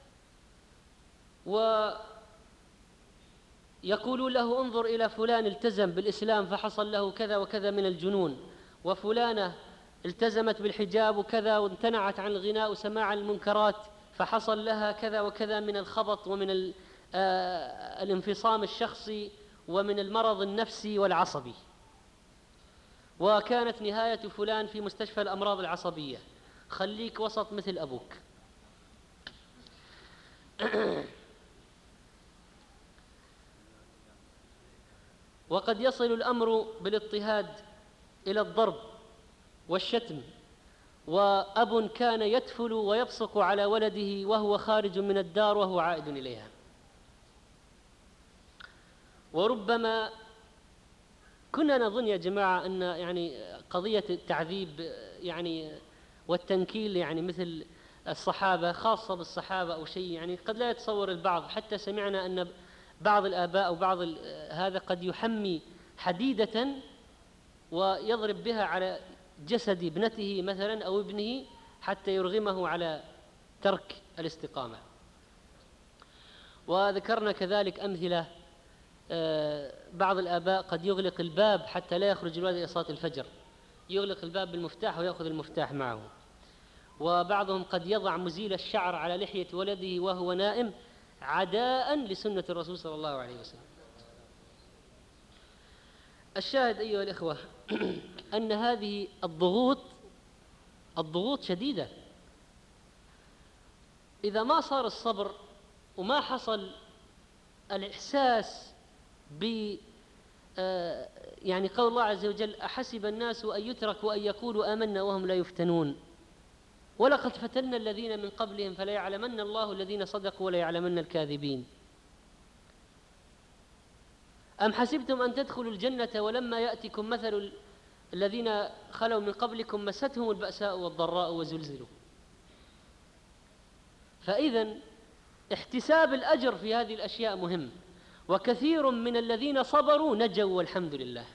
S1: ويقولون له: انظر إلى فلان التزم بالإسلام فحصل له كذا وكذا من الجنون، وفلانة التزمت بالحجاب وكذا وامتنعت عن الغناء وسماع المنكرات فحصل لها كذا وكذا من الخبط ومن الانفصام الشخصي ومن المرض النفسي والعصبي، وكانت نهاية فلان في مستشفى الأمراض العصبية. خليك وسط مثل أبوك. وقد يصل الأمر بالاضطهاد إلى الضرب والشتم، وأب كان يتفل ويبصق على ولده وهو خارج من الدار وهو عائد إليها. وربما كنا نظن يا جماعة أن قضية التعذيب والتنكيل مثل الصحابة، خاصة بالصحابة أو شيء، قد لا يتصور البعض. حتى سمعنا أن بعض الآباء أو بعض هذا قد يحمي حديدة ويضرب بها على جسد ابنته مثلا أو ابنه حتى يرغمه على ترك الاستقامة. وذكرنا كذلك أمثلة، بعض الآباء قد يغلق الباب حتى لا يخرج الولد إلى صلاة الفجر، يغلق الباب بالمفتاح ويأخذ المفتاح معه. وبعضهم قد يضع مزيل الشعر على لحية ولده وهو نائم عداء لسنة الرسول صلى الله عليه وسلم. الشاهد أيها الإخوة أن هذه الضغوط شديدة. إذا ما صار الصبر وما حصل الإحساس قول الله عز وجل: أحسب الناس أن يتركوا أن يقولوا آمنا وهم لا يفتنون ولقد فتنا الذين من قبلهم فلا يعلمن الله الذين صدقوا ولا يعلمن الكاذبين. أم حسبتم أن تدخلوا الجنة ولما يأتكم مثل الذين خلوا من قبلكم مستهم البأساء والضراء وزلزلوا. فإذن احتساب الأجر في هذه الأشياء مهم، وكثير من الذين صبروا نجوا والحمد لله،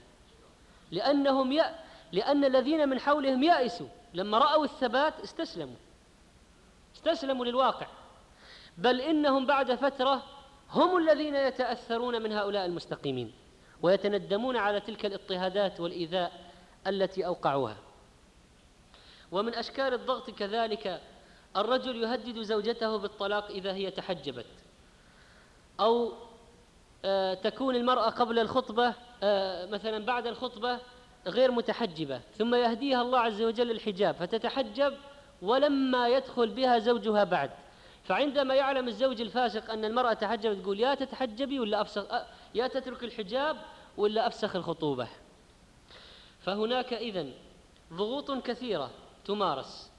S1: لأن الذين من حولهم يأسوا لما رأوا الثبات استسلموا للواقع، بل إنهم بعد فترة هم الذين يتأثرون من هؤلاء المستقيمين ويتندمون على تلك الاضطهادات والإيذاء التي أوقعوها. ومن أشكال الضغط كذلك الرجل يهدد زوجته بالطلاق إذا هي تحجبت، أو تكون المرأة قبل الخطبة مثلا بعد الخطبة غير متحجبة، ثم يهديها الله عز وجل الحجاب فتتحجب ولما يدخل بها زوجها بعد، فعندما يعلم الزوج الفاسق أن المرأة تحجبت يقول يا تتحجبي ولا أفسخ، يا تترك الحجاب ولا أفسخ الخطوبة. فهناك إذن ضغوط كثيرة تمارس،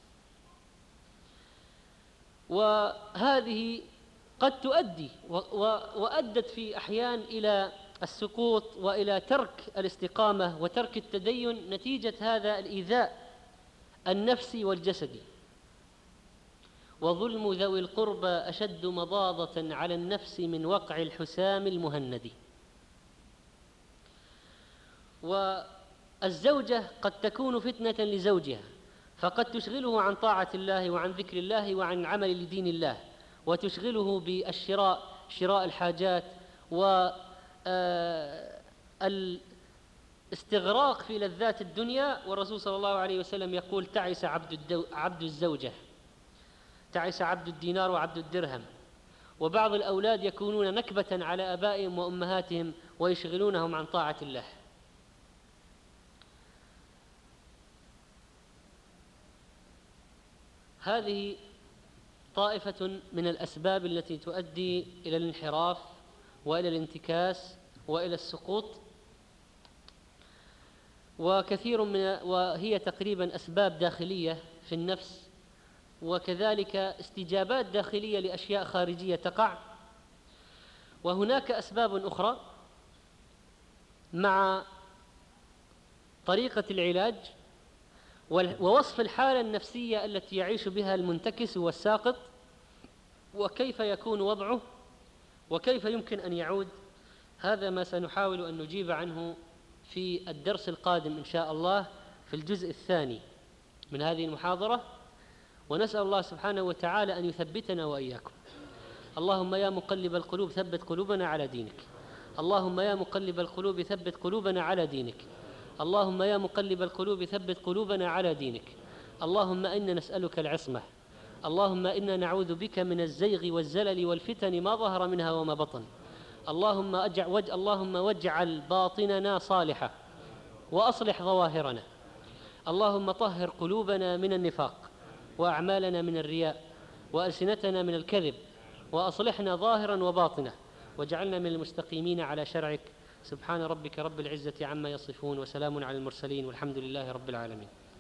S1: وهذه قد تؤدي وأدت في أحيان إلى السقوط وإلى ترك الاستقامة وترك التدين نتيجة هذا الإيذاء النفسي والجسدي. وظلم ذوي القربى أشد مضاضة على النفس من وقع الحسام المهند. والزوجة قد تكون فتنة لزوجها، فقد تشغله عن طاعة الله وعن ذكر الله وعن العمل لدين الله، وتشغله شراء الحاجات والاستغراق في لذات الدنيا. والرسول صلى الله عليه وسلم يقول تعس عبد الزوجة، تعس عبد الدينار وعبد الدرهم. وبعض الأولاد يكونون نكبة على آبائهم وأمهاتهم ويشغلونهم عن طاعة الله. هذه طائفة من الأسباب التي تؤدي إلى الانحراف وإلى الانتكاس وإلى السقوط، وهي تقريبا أسباب داخلية في النفس، وكذلك استجابات داخلية لأشياء خارجية تقع. وهناك أسباب أخرى مع طريقة العلاج ووصف الحالة النفسية التي يعيش بها المنتكس والساقط، وكيف يكون وضعه وكيف يمكن أن يعود. هذا ما سنحاول أن نجيب عنه في الدرس القادم إن شاء الله في الجزء الثاني من هذه المحاضرة، ونسأل الله سبحانه وتعالى أن يثبتنا وإياكم. اللهم يا مقلب القلوب ثبت قلوبنا على دينك. اللهم يا مقلب القلوب ثبت قلوبنا على دينك. اللهم يا مقلب القلوب ثبت قلوبنا على دينك. اللهم إنا نسألك العصمة. اللهم إنا نعوذ بك من الزيغ والزلل والفتن ما ظهر منها وما بطن. اللهم واجعل باطننا صالحة وأصلح ظواهرنا. اللهم طهر قلوبنا من النفاق، وأعمالنا من الرياء، وألسنتنا من الكذب، وأصلحنا ظاهرا وباطنا، واجعلنا من المستقيمين على شرعك. سبحان ربك رب العزة عما يصفون، وسلام على المرسلين، والحمد لله رب العالمين.